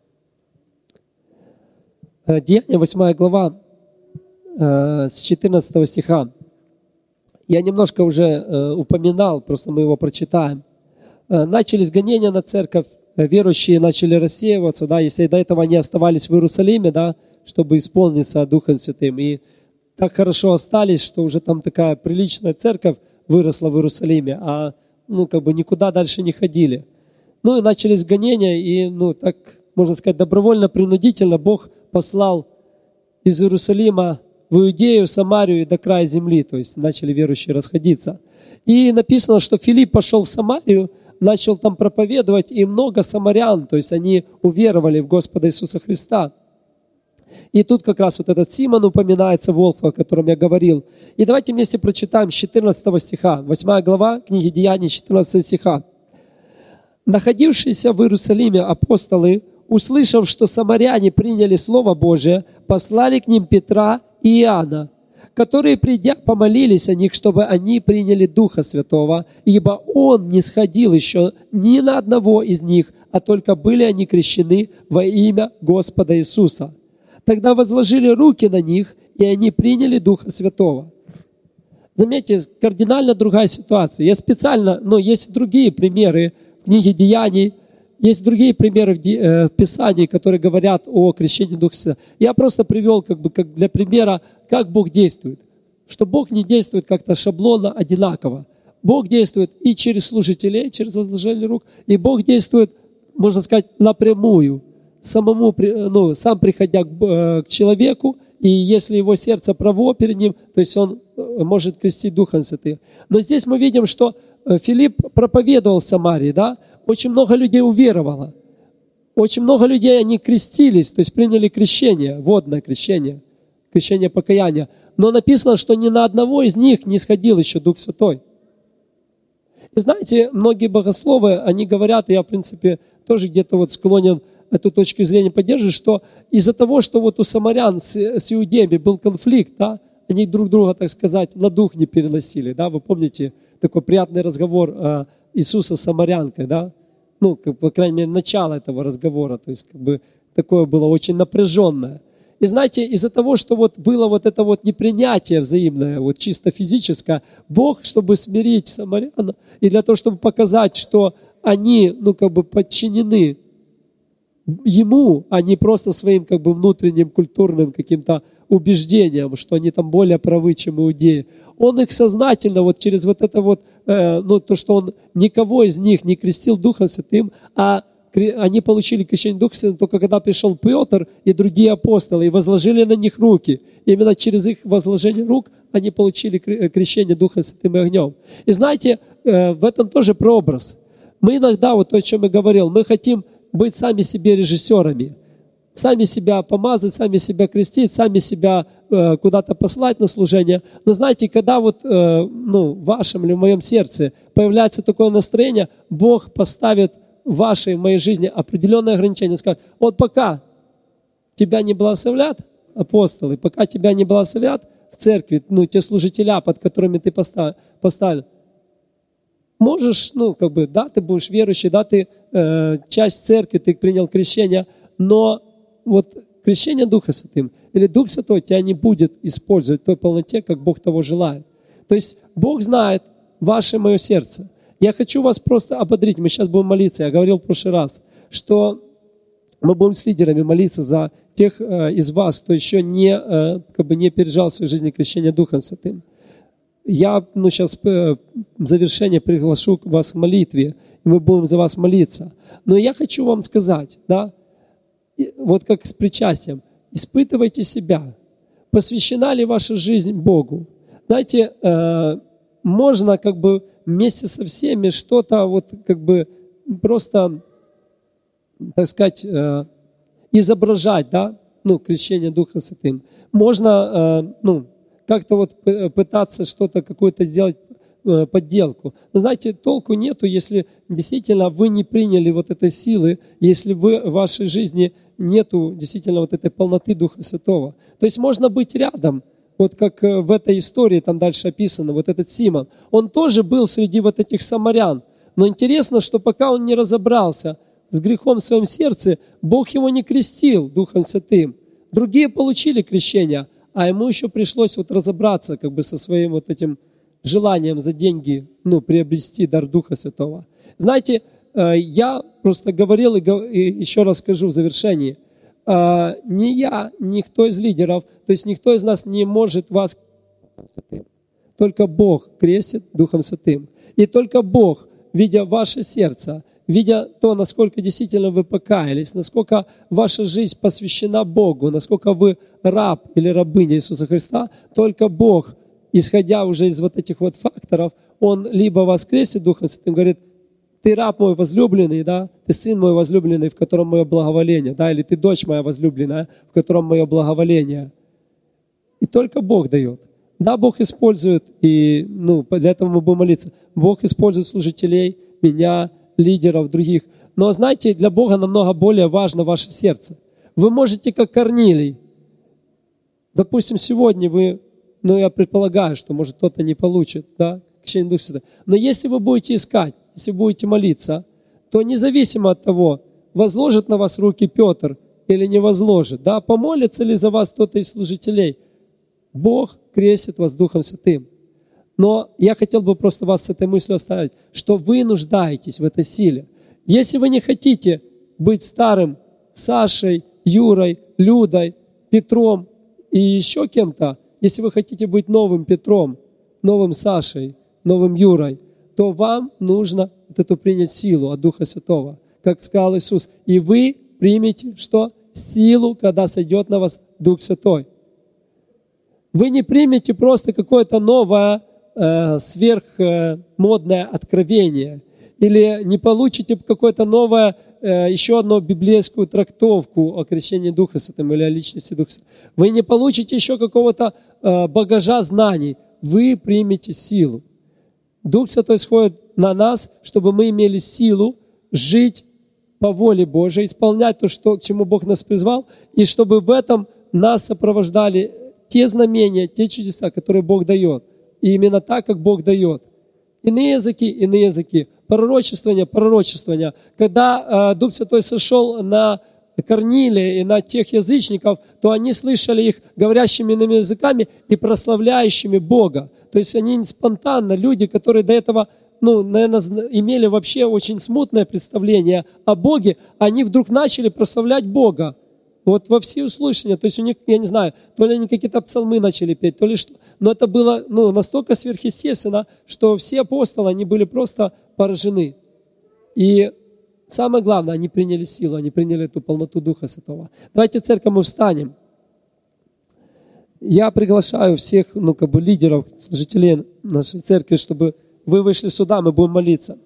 S1: Деяния, восьмая глава, с четырнадцатого стиха. Я немножко уже упоминал, просто мы его прочитаем. Начались гонения на церковь, верующие начали рассеиваться, да, если до этого они оставались в Иерусалиме, да, чтобы исполниться Духом Святым. И так хорошо остались, что уже там такая приличная церковь выросла в Иерусалиме, а ну, как бы никуда дальше не ходили. Ну и начались гонения, и, ну, так, можно сказать, добровольно-принудительно Бог послал из Иерусалима в Иудею, Самарию и до края земли, то есть начали верующие расходиться. И написано, что Филипп пошел в Самарию, начал там проповедовать, и много самарян, то есть они уверовали в Господа Иисуса Христа. И тут как раз вот этот Симон упоминается, Волхв, о котором я говорил. И давайте вместе прочитаем с четырнадцатого стиха, восьмая глава книги Деяний, четырнадцатого стиха. Находившиеся в Иерусалиме апостолы, услышав, что самаряне приняли Слово Божие, послали к ним Петра и Иоанна, которые, придя, помолились о них, чтобы они приняли Духа Святого, ибо Он не сходил еще ни на одного из них, а только были они крещены во имя Господа Иисуса. Тогда возложили руки на них, и они приняли Духа Святого. Заметьте, кардинально другая ситуация. Я специально, но есть другие примеры в книге Деяний, есть другие примеры в, Ди, э, в Писании, которые говорят о крещении Духа Святого. Я просто привел как бы как для примера, как Бог действует. что Бог не действует как-то шаблонно, одинаково. Бог действует и через служителей, через возложение рук, и Бог действует, можно сказать, напрямую, самому, ну, сам приходя к, к человеку, и если его сердце право перед ним, то есть он может крестить Духом Святым. Но здесь мы видим, что Филипп проповедовал в Самарии, да? Очень много людей уверовало. Очень много людей, они крестились, то есть приняли крещение, водное крещение, крещение покаяния. Но написано, что ни на одного из них не сходил еще Дух Святой. И знаете, многие богословы, они говорят, я в принципе тоже где-то вот склонен эту точку зрения поддерживать, что из-за того, что вот у самарян с, с иудеями был конфликт, да, они друг друга, так сказать, на дух не переносили, да, вы помните такой приятный разговор э, Иисуса с самарянкой, да, ну, как, по крайней мере, начало этого разговора, то есть как бы такое было очень напряженное. И знаете, из-за того, что вот было вот это вот непринятие взаимное, вот чисто физическое, Бог, чтобы смирить самарян, и для того, чтобы показать, что они, ну, как бы подчинены Ему, а не просто своим как бы внутренним культурным каким-то убеждениям, что они там более правы, чем иудеи. Он их сознательно вот через вот это вот, э, ну, то, что он никого из них не крестил Духом Святым, а они получили крещение Духа Святым только когда пришел Петр и другие апостолы, и возложили на них руки. Именно через их возложение рук они получили крещение Духом Святым и огнем. И знаете, э, в этом тоже прообраз. Мы иногда, вот то, о чем я говорил, мы хотим быть сами себе режиссерами, сами себя помазать, сами себя крестить, сами себя э, куда-то послать на служение. Но знаете, когда вот э, ну, в вашем или в моем сердце появляется такое настроение, Бог поставит в вашей, в моей жизни определенные ограничения. Скажет, вот пока тебя не благословят апостолы, пока тебя не благословят в церкви, ну, те служителя, под которыми ты поставлен, можешь, ну, как бы, да, ты будешь верующий, да, ты э, часть церкви, ты принял крещение, но вот крещение Духа Святым или Дух Святой тебя не будет использовать в той полноте, как Бог того желает. То есть Бог знает ваше и мое сердце. Я хочу вас просто ободрить, мы сейчас будем молиться, я говорил в прошлый раз, что мы будем с лидерами молиться за тех э, из вас, кто еще не, э, как бы не пережал в своей жизни крещение Духом Святым. Я, ну, сейчас в завершение приглашу вас к молитве, и мы будем за вас молиться. Но я хочу вам сказать, да, вот как с причастием, испытывайте себя. Посвящена ли ваша жизнь Богу? Знаете, э, можно как бы вместе со всеми что-то вот как бы просто, так сказать, э, изображать, да, ну, крещение Духа Святым. Можно, э, ну, как-то вот пытаться что-то, какую-то сделать э, подделку. Но знаете, толку нету, если действительно вы не приняли вот этой силы, если вы, в вашей жизни нету действительно вот этой полноты Духа Святого. То есть можно быть рядом, вот как в этой истории там дальше описано, вот этот Симон. Он тоже был среди вот этих самарян. Но интересно, что пока он не разобрался с грехом в своем сердце, Бог его не крестил Духом Святым. Другие получили крещение, а ему еще пришлось вот разобраться как бы со своим вот этим желанием за деньги, ну, приобрести дар Духа Святого. Знаете, я просто говорил и еще раз скажу в завершении, ни я, никто из лидеров, то есть никто из нас не может вас крестить. Только Бог крестит Духом Святым. И только Бог, видя ваше сердце, видя то, насколько действительно вы покаялись, насколько ваша жизнь посвящена Богу, насколько вы раб или рабыня Иисуса Христа, только Бог, исходя уже из вот этих вот факторов, Он либо вас крестит Духом Святым, говорит, ты раб мой возлюбленный, да, ты сын мой возлюбленный, в котором мое благоволение, да, или ты дочь моя возлюбленная, в котором мое благоволение. И только Бог дает. Да, Бог использует, и ну, для этого мы будем молиться, Бог использует служителей, меня, лидеров, других. Но знаете, для Бога намного более важно ваше сердце. Вы можете, как Корнилий, допустим, сегодня вы, ну я предполагаю, что может кто-то не получит, да, крещение Духа Святого. Но если вы будете искать, если будете молиться, то независимо от того, возложит на вас руки Петр или не возложит, да, помолится ли за вас кто-то из служителей, Бог крестит вас Духом Святым. Но я хотел бы просто вас с этой мыслью оставить, что вы нуждаетесь в этой силе. Если вы не хотите быть старым Сашей, Юрой, Людой, Петром и еще кем-то, если вы хотите быть новым Петром, новым Сашей, новым Юрой, то вам нужно вот эту принять силу от Духа Святого. Как сказал Иисус, и вы примете что? Силу, когда сойдет на вас Дух Святой. Вы не примете просто какое-то новое э, сверхмодное э, откровение, или не получите какое-то новое, э, еще одну библейскую трактовку о крещении Духа Святым или о личности Духа Святого. Вы не получите еще какого-то э, багажа знаний. Вы примете силу. Дух Святой сходит на нас, чтобы мы имели силу жить по воле Божией, исполнять то, что, к чему Бог нас призвал, и чтобы в этом нас сопровождали те знамения, те чудеса, которые Бог дает. И именно так, как Бог дает. Иные языки, иные языки. Пророчествование, пророчествование. Когда э, Дух Святой сошел на Корнилия и на тех язычников, то они слышали их говорящими иными языками и прославляющими Бога. То есть они спонтанно, люди, которые до этого, ну, наверное, имели вообще очень смутное представление о Боге, они вдруг начали прославлять Бога. Вот во всеуслышание, то есть у них, я не знаю, то ли они какие-то псалмы начали петь, то ли что. Но это было ну, настолько сверхъестественно, что все апостолы, они были просто поражены. И самое главное, они приняли силу, они приняли эту полноту Духа Святого. Давайте, церковь, мы встанем. Я приглашаю всех ну, как бы лидеров, служителей нашей церкви, чтобы вы вышли сюда, мы будем молиться.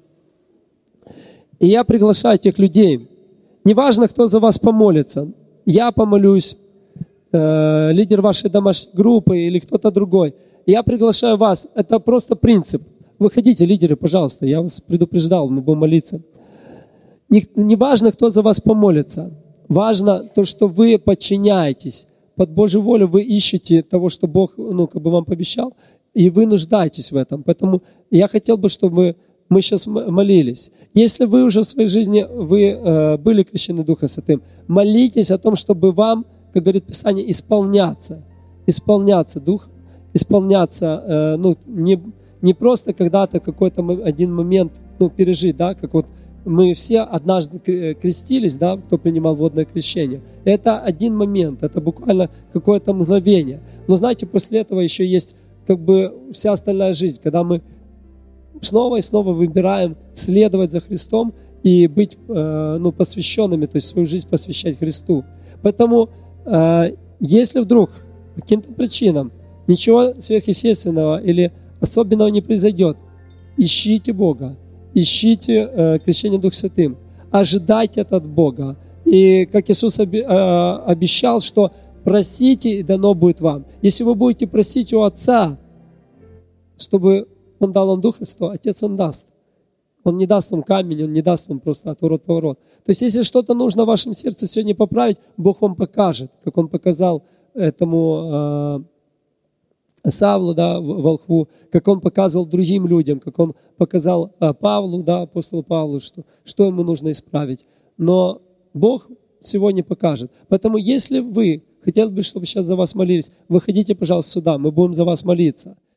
S1: И я приглашаю тех людей. Неважно, кто за вас помолится. Я помолюсь, э, лидер вашей домашней группы или кто-то другой. Я приглашаю вас. Это просто принцип. Выходите, лидеры, пожалуйста. Я вас предупреждал, мы будем молиться. Не, не важно, кто за вас помолится. Важно то, что вы подчиняетесь. Под Божью волю вы ищете того, что Бог ну, как бы вам пообещал, и вы нуждаетесь в этом. Поэтому я хотел бы, чтобы мы сейчас молились. Если вы уже в своей жизни вы, э, были крещены Духом Святым, молитесь о том, чтобы вам, как говорит Писание, исполняться. Исполняться Духом, исполняться, э, ну, не, не просто когда-то какой-то один момент ну, пережить, да, как вот мы все однажды крестились, да, кто принимал водное крещение. Это один момент, это буквально какое-то мгновение. Но знаете, после этого еще есть как бы вся остальная жизнь, когда мы снова и снова выбираем следовать за Христом и быть э, ну, посвященными, то есть свою жизнь посвящать Христу. Поэтому, э, если вдруг по каким-то причинам ничего сверхъестественного или особенного не произойдет, ищите Бога, ищите э, крещение Духом Святым, ожидайте это от Бога. И как Иисус оби, э, обещал, что просите, и дано будет вам. Если вы будете просить у Отца, чтобы Он дал вам Духа Святого, Отец Он даст. Он не даст вам камень, Он не даст вам просто отворот-поворот. То есть, если что-то нужно в вашем сердце сегодня поправить, Бог вам покажет, как Он показал этому э, Савлу, да, волхву, как Он показывал другим людям, как Он показал э, Павлу, да, апостолу Павлу, что, что ему нужно исправить. Но Бог сегодня покажет. Поэтому, если вы хотели бы, чтобы сейчас за вас молились, выходите, пожалуйста, сюда, мы будем за вас молиться.